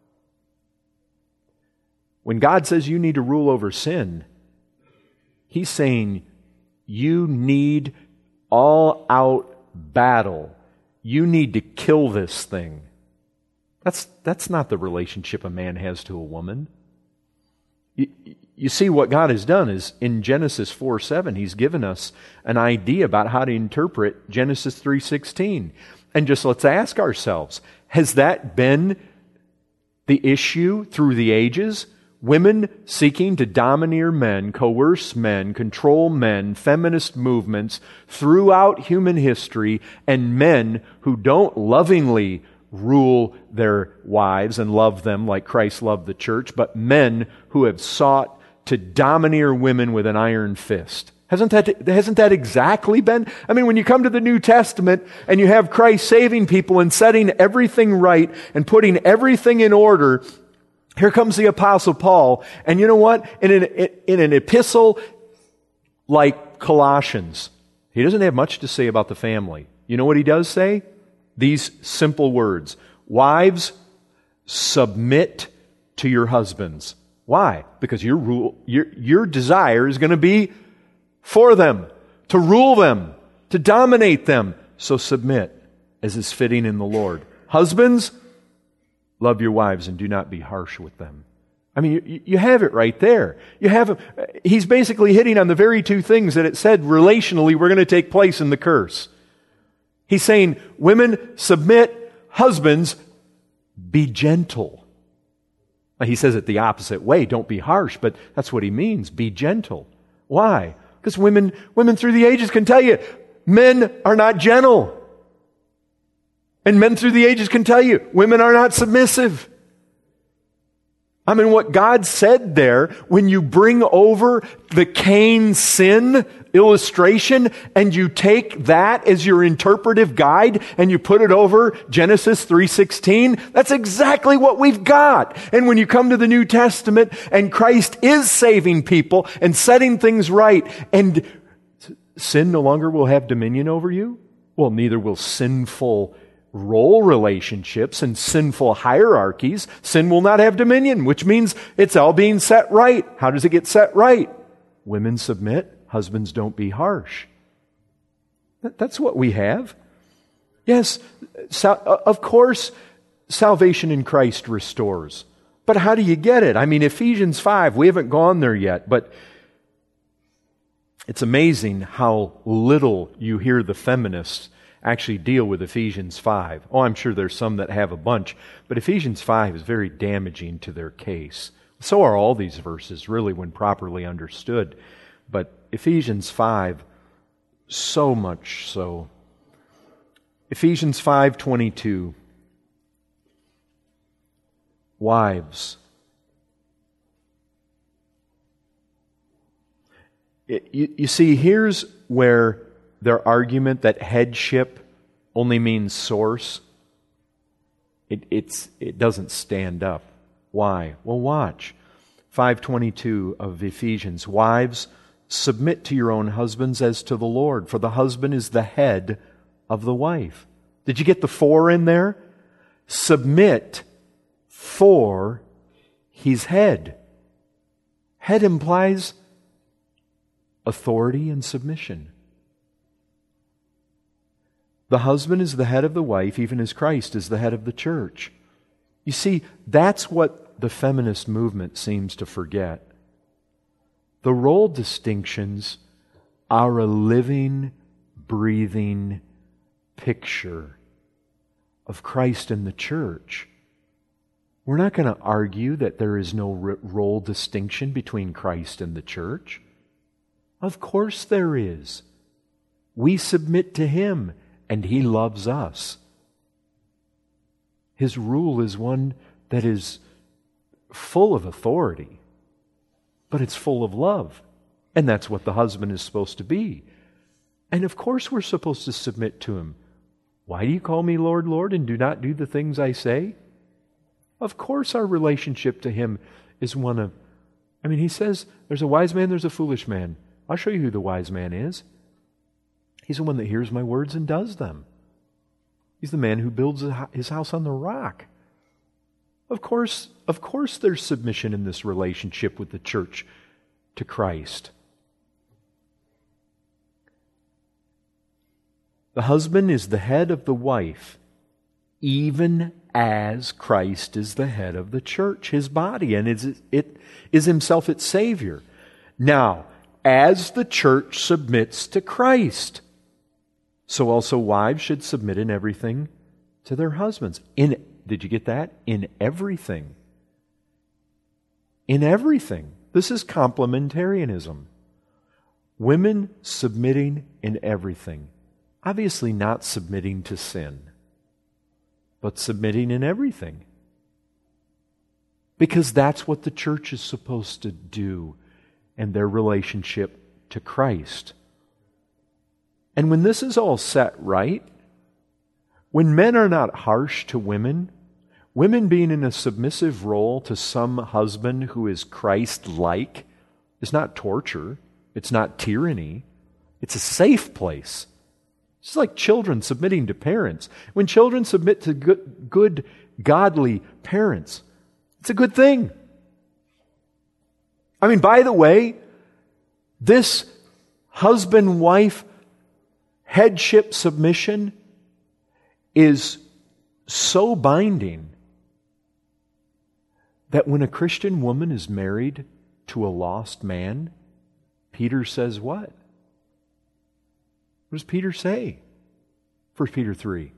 When God says you need to rule over sin, He's saying you need all-out battle. You need to kill this thing. That's, that's not the relationship a man has to a woman. You, you see, what God has done is, in Genesis four seven, He's given us an idea about how to interpret Genesis three sixteen. And just let's ask ourselves, has that been the issue through the ages? Women seeking to domineer men, coerce men, control men, feminist movements throughout human history, and men who don't lovingly rule their wives and love them like Christ loved the church, but men who have sought to domineer women with an iron fist. Hasn't that, hasn't that exactly been? I mean, when you come to the New Testament and you have Christ saving people and setting everything right and putting everything in order, here comes the Apostle Paul, and you know what? In an, in an epistle like Colossians, he doesn't have much to say about the family. You know what he does say? These simple words. Wives, submit to your husbands. Why? Because your rule, your, your desire is going to be for them, to rule them, to dominate them. So submit, as is fitting in the Lord. Husbands, love your wives and do not be harsh with them. I mean, you, you have it right there. You have, he's basically hitting on the very two things that it said relationally were going to take place in the curse. He's saying, women, submit. Husbands, be gentle. Now, he says it the opposite way. Don't be harsh, but that's what he means. Be gentle. Why? Because women, women through the ages can tell you, men are not gentle. And men through the ages can tell you, women are not submissive. I mean, what God said there, when you bring over the Cain sin illustration and you take that as your interpretive guide and you put it over Genesis three sixteen, that's exactly what we've got. And when you come to the New Testament and Christ is saving people and setting things right, and sin no longer will have dominion over you, well, neither will sinful role relationships and sinful hierarchies. Sin will not have dominion, which means it's all being set right. How does it get set right? Women submit, husbands don't be harsh. That's what we have. Yes, of course, salvation in Christ restores. But how do you get it? I mean, Ephesians five, we haven't gone there yet, but it's amazing how little you hear the feminists actually deal with Ephesians five. Oh, I'm sure there's some that have a bunch, but Ephesians five is very damaging to their case. So are all these verses, really, when properly understood. But Ephesians five, so much so. Ephesians five twenty-two. Wives. It, you, you see, here's where their argument that headship only means source, it, it's, it doesn't stand up. Why? Well, watch. five twenty-two of Ephesians. Wives, submit to your own husbands as to the Lord, for the husband is the head of the wife. Did you get the for in there? Submit for his head. Head implies authority and submission. The husband is the head of the wife, even as Christ is the head of the church. You see, that's what the feminist movement seems to forget. The role distinctions are a living, breathing picture of Christ and the church. We're not going to argue that there is no role distinction between Christ and the church. Of course there is. We submit to Him, and He loves us. His rule is one that is full of authority, but it's full of love. And that's what the husband is supposed to be. And of course we're supposed to submit to Him. Why do you call me Lord, Lord, and do not do the things I say? Of course our relationship to Him is one of, I mean, He says, there's a wise man, there's a foolish man. I'll show you who the wise man is. He's the one that hears my words and does them. He's the man who builds his house on the rock. Of course, of course there's submission in this relationship with the church to Christ. The husband is the head of the wife, even as Christ is the head of the church, His body, and is, it is Himself its Savior. Now, as the church submits to Christ, so also wives should submit in everything to their husbands. In, did you get that? In everything. In everything. This is complementarianism. Women submitting in everything. Obviously not submitting to sin, but submitting in everything. Because that's what the church is supposed to do in their relationship to Christ. And when this is all set right, when men are not harsh to women, women being in a submissive role to some husband who is Christ-like, is not torture, it's not tyranny, it's a safe place. It's like children submitting to parents. When children submit to good, good, godly parents, it's a good thing. I mean, by the way, this husband-wife headship submission is so binding that when a Christian woman is married to a lost man, Peter says what? What does Peter say? First Peter three.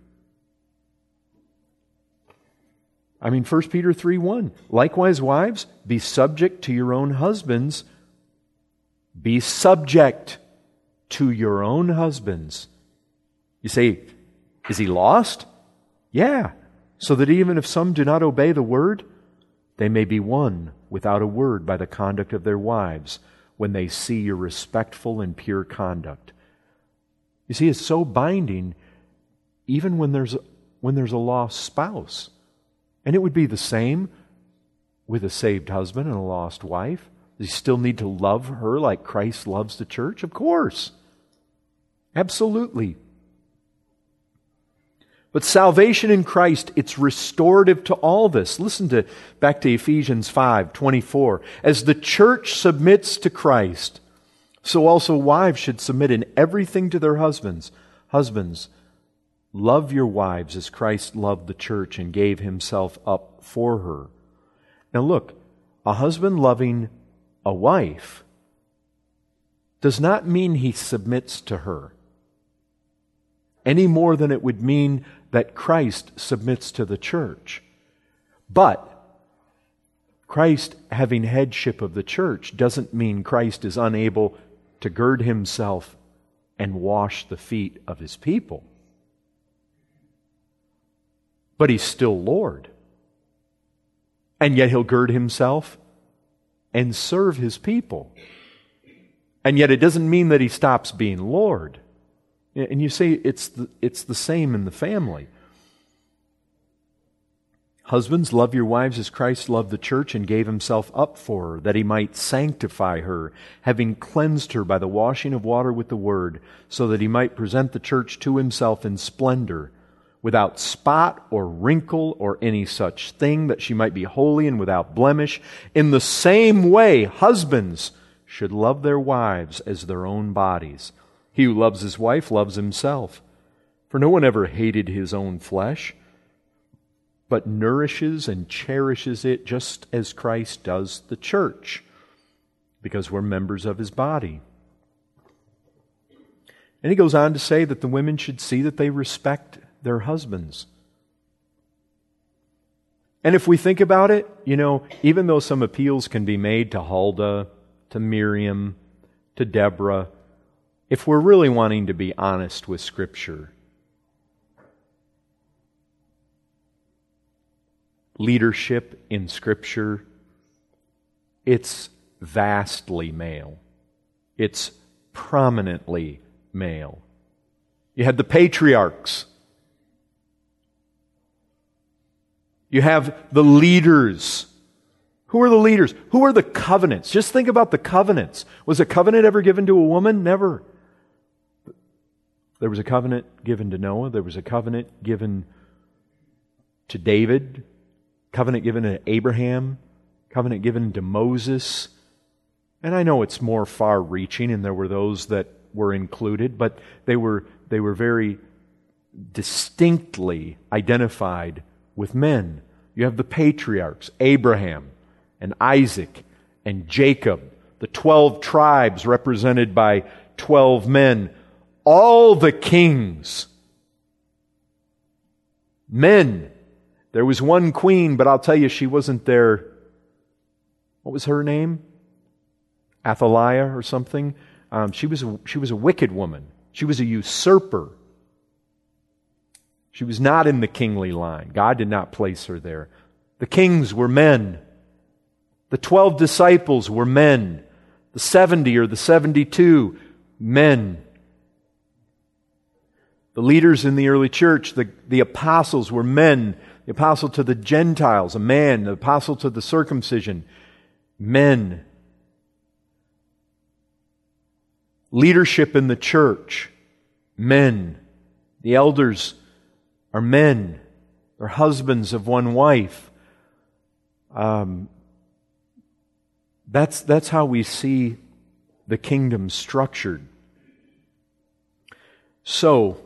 I mean, First Peter three one. Likewise, wives, be subject to your own husbands. Be subject to your own husbands. You say, is he lost? Yeah. So that even if some do not obey the word, they may be won without a word by the conduct of their wives when they see your respectful and pure conduct. You see, it's so binding even when there's, when there's a lost spouse. And it would be the same with a saved husband and a lost wife. Does he still need to love her like Christ loves the church? Of course. Absolutely. But salvation in Christ, it's restorative to all this. Listen to back to Ephesians five twenty-four. As the church submits to Christ, so also wives should submit in everything to their husbands. Husbands, love your wives as Christ loved the church and gave himself up for her. Now look, a husband loving a wife does not mean he submits to her any more than it would mean that Christ submits to the church. But Christ having headship of the church doesn't mean Christ is unable to gird himself and wash the feet of his people. But he's still Lord. And yet he'll gird himself and serve his people. And yet it doesn't mean that he stops being Lord. And you say it's the, it's the same in the family. Husbands, love your wives as Christ loved the church and gave himself up for her, that he might sanctify her, having cleansed her by the washing of water with the word, so that he might present the church to himself in splendor, without spot or wrinkle or any such thing, that she might be holy and without blemish. In the same way, husbands should love their wives as their own bodies. He who loves his wife loves himself. For no one ever hated his own flesh, but nourishes and cherishes it just as Christ does the church, because we're members of his body. And he goes on to say that the women should see that they respect their husbands. And if we think about it, you know, even though some appeals can be made to Huldah, to Miriam, to Deborah, if we're really wanting to be honest with Scripture, leadership in Scripture, it's vastly male. It's prominently male. You had the patriarchs. You have the leaders. Who are the leaders? Who are the covenants? Just think about the covenants. Was a covenant ever given to a woman? Never. There was a covenant given to Noah. There was a covenant given to David. Covenant given to Abraham. Covenant given to Moses. And I know it's more far-reaching, and there were those that were included, but they were they were very distinctly identified with men. You have the patriarchs, Abraham and Isaac and Jacob, the twelve tribes represented by twelve men, all the kings. Men. There was one queen, but I'll tell you, she wasn't there. What was her name? Athaliah or something? Um, she was a, she was a wicked woman. She was a usurper. She was not in the kingly line. God did not place her there. The kings were men. The twelve disciples were men. The seventy or the seventy-two, men. The leaders in the early church, the, the apostles were men. The apostle to the Gentiles, a man. The apostle to the circumcision, men. Leadership in the church, men. The elders are men. They're husbands of one wife. Um, that's, that's how we see the kingdom structured. So,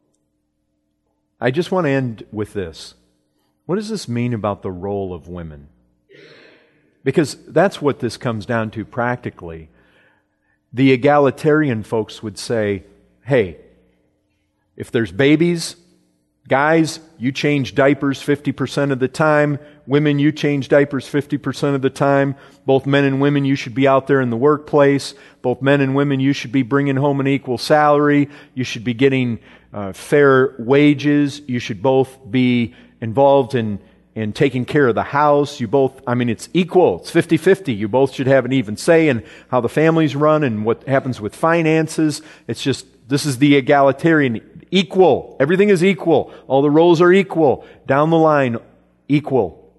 I just want to end with this. What does this mean about the role of women? Because that's what this comes down to practically. The egalitarian folks would say, hey, if there's babies, guys, you change diapers fifty percent of the time. Women, you change diapers fifty percent of the time. Both men and women, you should be out there in the workplace. Both men and women, you should be bringing home an equal salary. You should be getting uh, fair wages. You should both be involved in, in taking care of the house. You both, I mean, it's equal. It's fifty-fifty. You both should have an even say in how the families run and what happens with finances. It's just, this is the egalitarian. Equal. Everything is equal. All the roles are equal. Down the line, equal.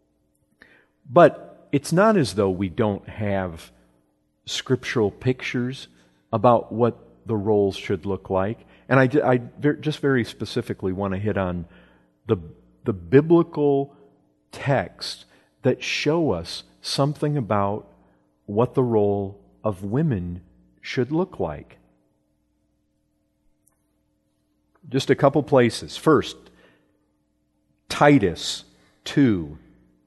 But it's not as though we don't have scriptural pictures about what the roles should look like. And I, I just very specifically want to hit on the, the biblical texts that show us something about what the role of women should look like. Just a couple places. First, Titus two.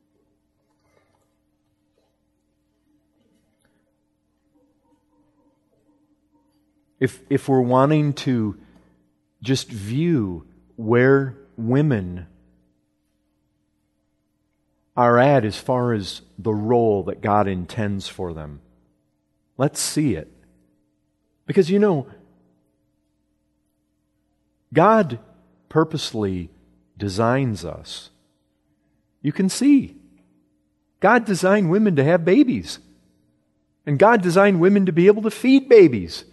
If, if we're wanting to just view where women are at as far as the role that God intends for them, let's see it. Because, you know, God purposely designs us. You can see. God designed women to have babies. And God designed women to be able to feed babies.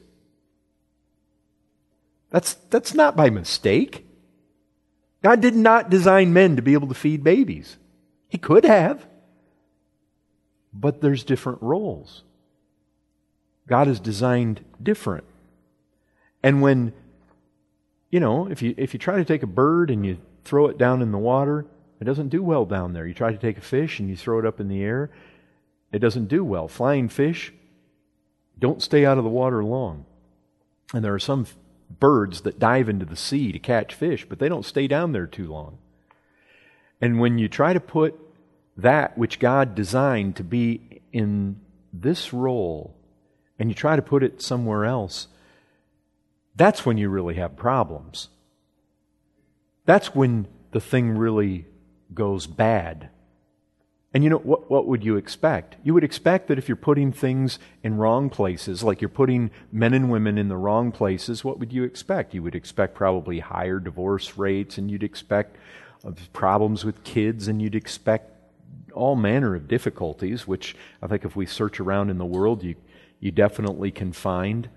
That's, that's not by mistake. God did not design men to be able to feed babies. He could have. But there's different roles. God is designed different. And when You know, if you if you try to take a bird and you throw it down in the water, it doesn't do well down there. You try to take a fish and you throw it up in the air, it doesn't do well. Flying fish don't stay out of the water long. And there are some birds that dive into the sea to catch fish, but they don't stay down there too long. And when you try to put that which God designed to be in this role, and you try to put it somewhere else, that's when you really have problems. That's when the thing really goes bad. And you know, what, what would you expect? You would expect that if you're putting things in wrong places, like you're putting men and women in the wrong places, what would you expect? You would expect probably higher divorce rates, and you'd expect problems with kids, and you'd expect all manner of difficulties, which I think if we search around in the world, you, you definitely can find.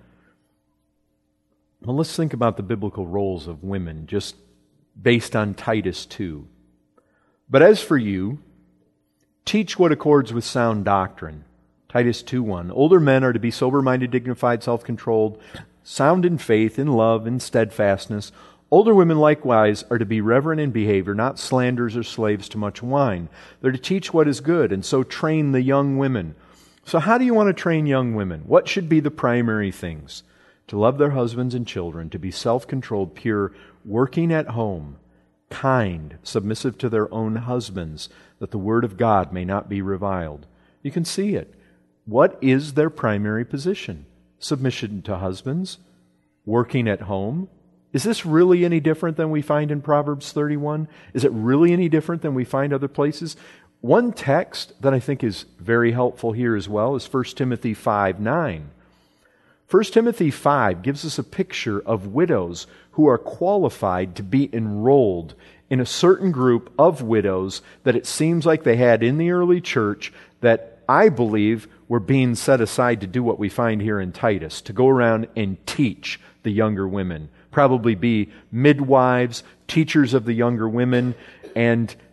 Well, let's think about the biblical roles of women, just based on Titus two. But as for you, teach what accords with sound doctrine. Titus two one. Older men are to be sober-minded, dignified, self-controlled, sound in faith, in love, in steadfastness. Older women likewise are to be reverent in behavior, not slanderers or slaves to much wine. They're to teach what is good, and so train the young women. So how do you want to train young women? What should be the primary things? To love their husbands and children, to be self-controlled, pure, working at home, kind, submissive to their own husbands, that the word of God may not be reviled. You can see it. What is their primary position? Submission to husbands, working at home. Is this really any different than we find in Proverbs thirty-one? Is it really any different than we find other places? One text that I think is very helpful here as well is First Timothy five nine. First Timothy five gives us a picture of widows who are qualified to be enrolled in a certain group of widows that it seems like they had in the early church that I believe were being set aside to do what we find here in Titus, to go around and teach the younger women, probably be midwives, teachers of the younger women, and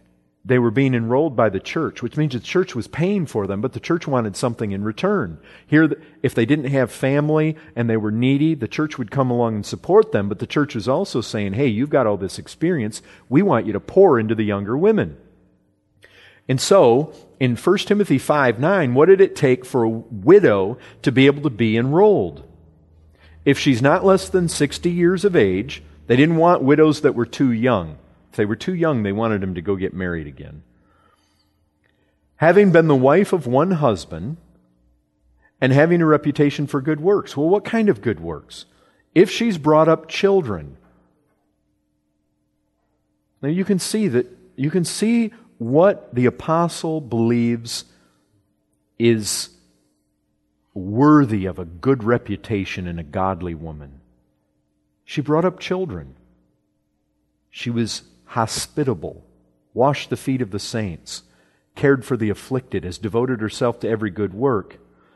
they were being enrolled by the church, which means the church was paying for them, but the church wanted something in return. Here, if they didn't have family and they were needy, the church would come along and support them, but the church was also saying, hey, you've got all this experience, we want you to pour into the younger women. And so, in First Timothy five nine, what did it take for a widow to be able to be enrolled? If she's not less than sixty years of age, they didn't want widows that were too young. If they were too young, they wanted them to go get married again. Having been the wife of one husband and having a reputation for good works. Well, what kind of good works? If she's brought up children. Now you can see that, you can see what the apostle believes is worthy of a good reputation in a godly woman. She brought up children. She was hospitable, washed the feet of the saints, cared for the afflicted, has devoted herself to every good work.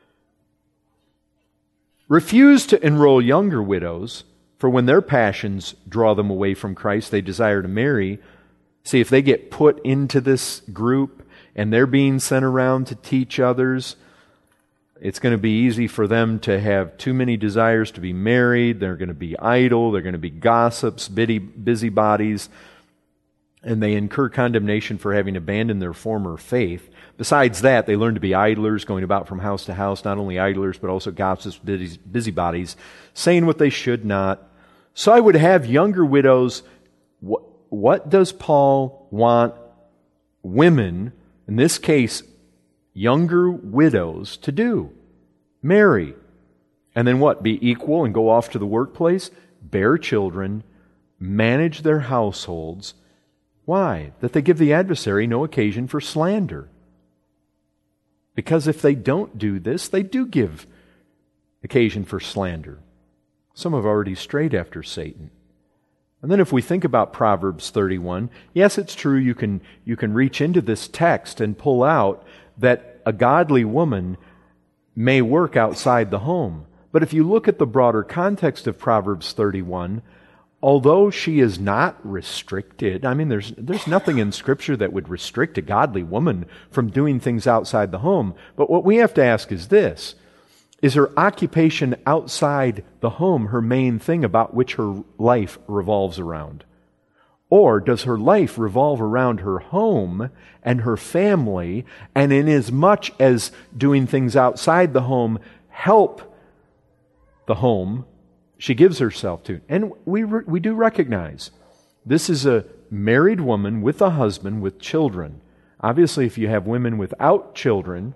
Refused to enroll younger widows, for when their passions draw them away from Christ, they desire to marry. See, if they get put into this group and they're being sent around to teach others, it's going to be easy for them to have too many desires to be married. They're going to be idle. They're going to be gossips, busybodies, and they incur condemnation for having abandoned their former faith. Besides that, they learn to be idlers, going about from house to house, not only idlers, but also gossips, busybodies, saying what they should not. So I would have younger widows. What, what does Paul want women, in this case, younger widows, to do? Marry. And then what? Be equal and go off to the workplace? Bear children, manage their households. Why? That they give the adversary no occasion for slander. Because if they don't do this, they do give occasion for slander. Some have already strayed after Satan. And then if we think about Proverbs thirty-one, yes, it's true you can, you can reach into this text and pull out that a godly woman may work outside the home. But if you look at the broader context of Proverbs thirty-one, although she is not restricted, I mean, there's, there's nothing in Scripture that would restrict a godly woman from doing things outside the home. But what we have to ask is this: is her occupation outside the home her main thing about which her life revolves around? Or does her life revolve around her home and her family, and in as much as doing things outside the home help the home, she gives herself to? And we re- we do recognize this is a married woman with a husband with children. Obviously, if you have women without children,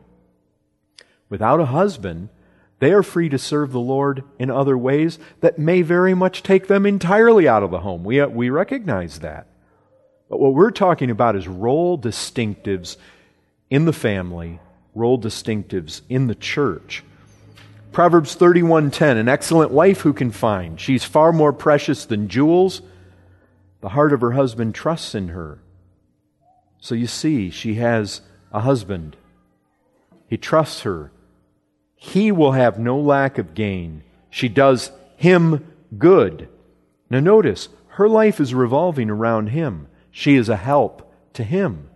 without a husband, they are free to serve the Lord in other ways that may very much take them entirely out of the home. We, we recognize that. But what we're talking about is role distinctives in the family, role distinctives in the church. Proverbs thirty-one ten, an excellent wife who can find? She's far more precious than jewels. The heart of her husband trusts in her. So you see, she has a husband. He trusts her. He will have no lack of gain. She does him good. Now notice, her life is revolving around him. She is a help to him.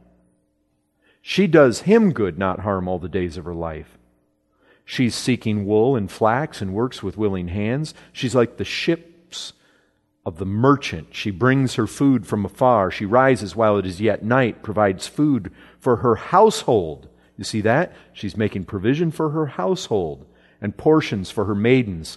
She does him good, not harm, all the days of her life. She's seeking wool and flax and works with willing hands. She's like the ships of the merchant. She brings her food from afar. She rises while it is yet night, provides food for her household. You see that? She's making provision for her household and portions for her maidens.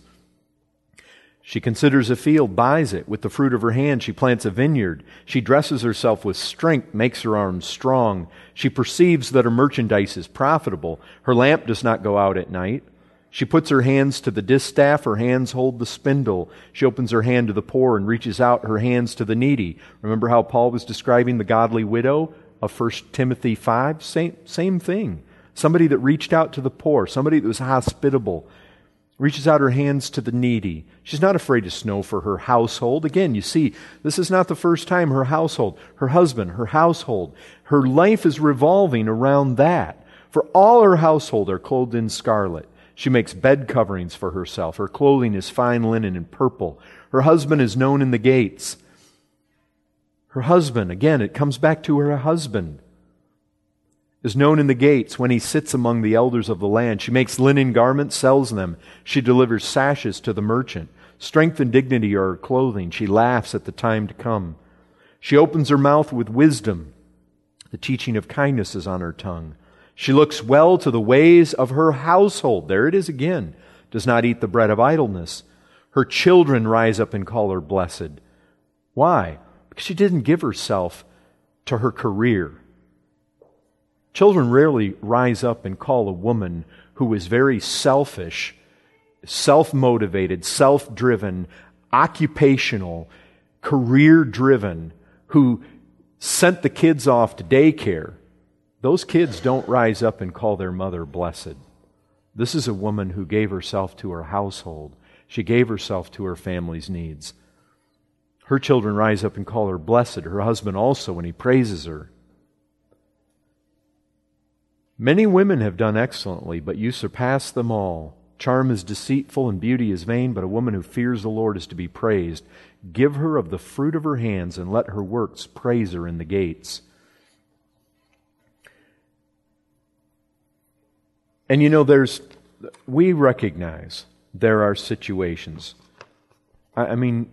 She considers a field, buys it. With the fruit of her hand, she plants a vineyard. She dresses herself with strength, makes her arms strong. She perceives that her merchandise is profitable. Her lamp does not go out at night. She puts her hands to the distaff. Her hands hold the spindle. She opens her hand to the poor and reaches out her hands to the needy. Remember how Paul was describing the godly widow of First Timothy five? Same, same thing. Somebody that reached out to the poor. Somebody that was hospitable. Reaches out her hands to the needy. She's not afraid to snow for her household. Again, you see, this is not the first time her household, her husband, her household. Her life is revolving around that. For all her household are clothed in scarlet. She makes bed coverings for herself. Her clothing is fine linen and purple. Her husband is known in the gates. Her husband, again, it comes back to her husband. is known in the gates when he sits among the elders of the land. She makes linen garments, sells them. She delivers sashes to the merchant. Strength and dignity are her clothing. She laughs at the time to come. She opens her mouth with wisdom. The teaching of kindness is on her tongue. She looks well to the ways of her household. There it is again. Does not eat the bread of idleness. Her children rise up and call her blessed. Why? Because she didn't give herself to her career. Children rarely rise up and call a woman who is very selfish, self-motivated, self-driven, occupational, career-driven, who sent the kids off to daycare. Those kids don't rise up and call their mother blessed. This is a woman who gave herself to her household. She gave herself to her family's needs. Her children rise up and call her blessed. Her husband also, when he praises her. Many women have done excellently, but you surpass them all. Charm is deceitful and beauty is vain, but a woman who fears the Lord is to be praised. Give her of the fruit of her hands, and let her works praise her in the gates. And you know, there's, we recognize there are situations. I, I mean,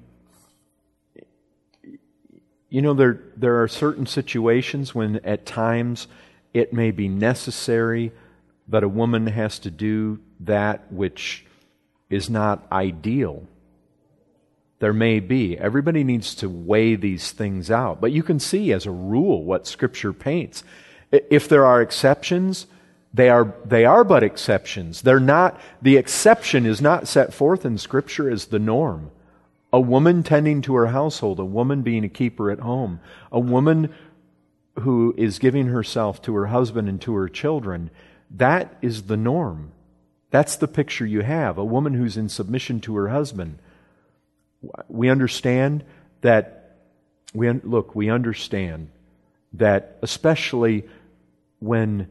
you know, there there are certain situations when at times it may be necessary that a woman has to do that which is not ideal. There may be. Everybody needs to weigh these things out. But you can see as a rule what Scripture paints. If there are exceptions, they are they are but exceptions. They're not, the exception is not set forth in Scripture as the norm. A woman tending to her household, a woman being a keeper at home, a woman who is giving herself to her husband and to her children, that is the norm. That's the picture you have, a woman who's in submission to her husband. We understand that, we look, we understand that especially when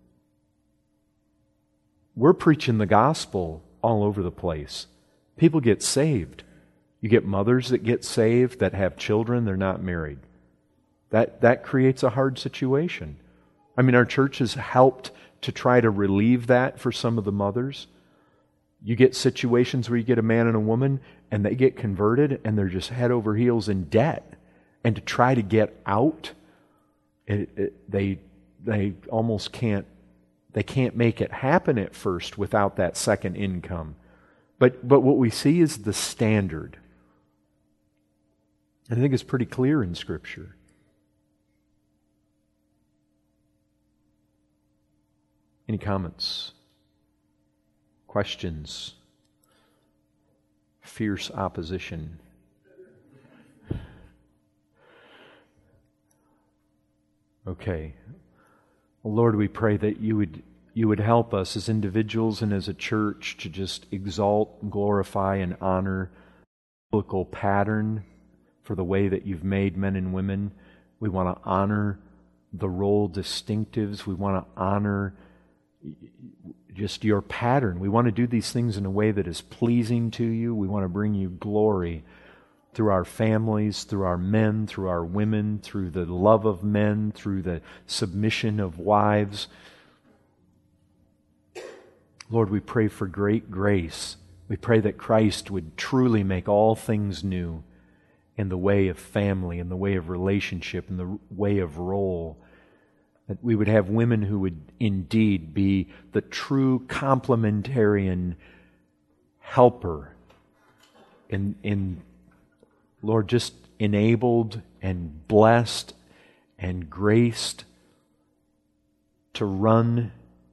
we're preaching the gospel all over the place, people get saved. You get mothers that get saved that have children, they're not married. That that creates a hard situation. I mean, our church has helped to try to relieve that for some of the mothers. You get situations where you get a man and a woman and they get converted and they're just head over heels in debt. And to try to get out, it, it, they they almost can't, they can't make it happen at first without that second income. But but what we see is the standard. I think it's pretty clear in Scripture. Any comments? Questions? Fierce opposition? Okay. Well, Lord, we pray that you would you would help us as individuals and as a church to just exalt, glorify, and honor the biblical pattern for the way that you've made men and women. We want to honor the role distinctives. We want to honor just your pattern. We want to do these things in a way that is pleasing to you. We want to bring you glory through our families, through our men, through our women, through the love of men, through the submission of wives. Lord, we pray for great grace. We pray that Christ would truly make all things new in the way of family, in the way of relationship, in the way of role. That we would have women who would indeed be the true complementarian helper in, in Lord, just enabled and blessed and graced to run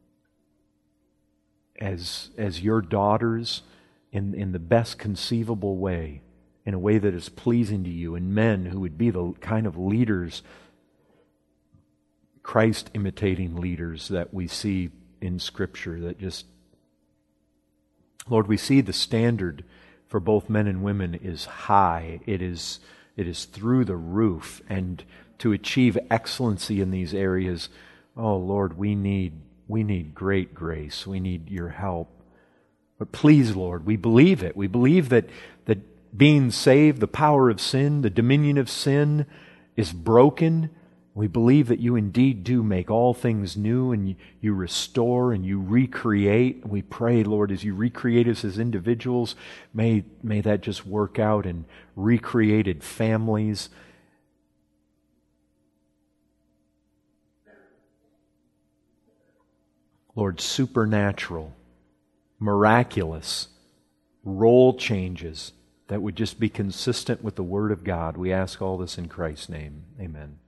as, as your daughters in, in the best conceivable way, in a way that is pleasing to you, and men who would be the kind of leaders, Christ-imitating leaders that we see in Scripture that just, Lord, we see the standard for both men and women is high. It is, it is through the roof. And to achieve excellency in these areas, oh Lord, we need, we need great grace. We need your help. But please, Lord, we believe it. We believe that, that being saved, the power of sin, the dominion of sin is broken, We believe that you indeed do make all things new, and you, you restore and you recreate. We pray, Lord, as you recreate us as individuals, may, may that just work out in recreated families. Lord, supernatural, miraculous role changes that would just be consistent with the Word of God. We ask all this in Christ's name. Amen.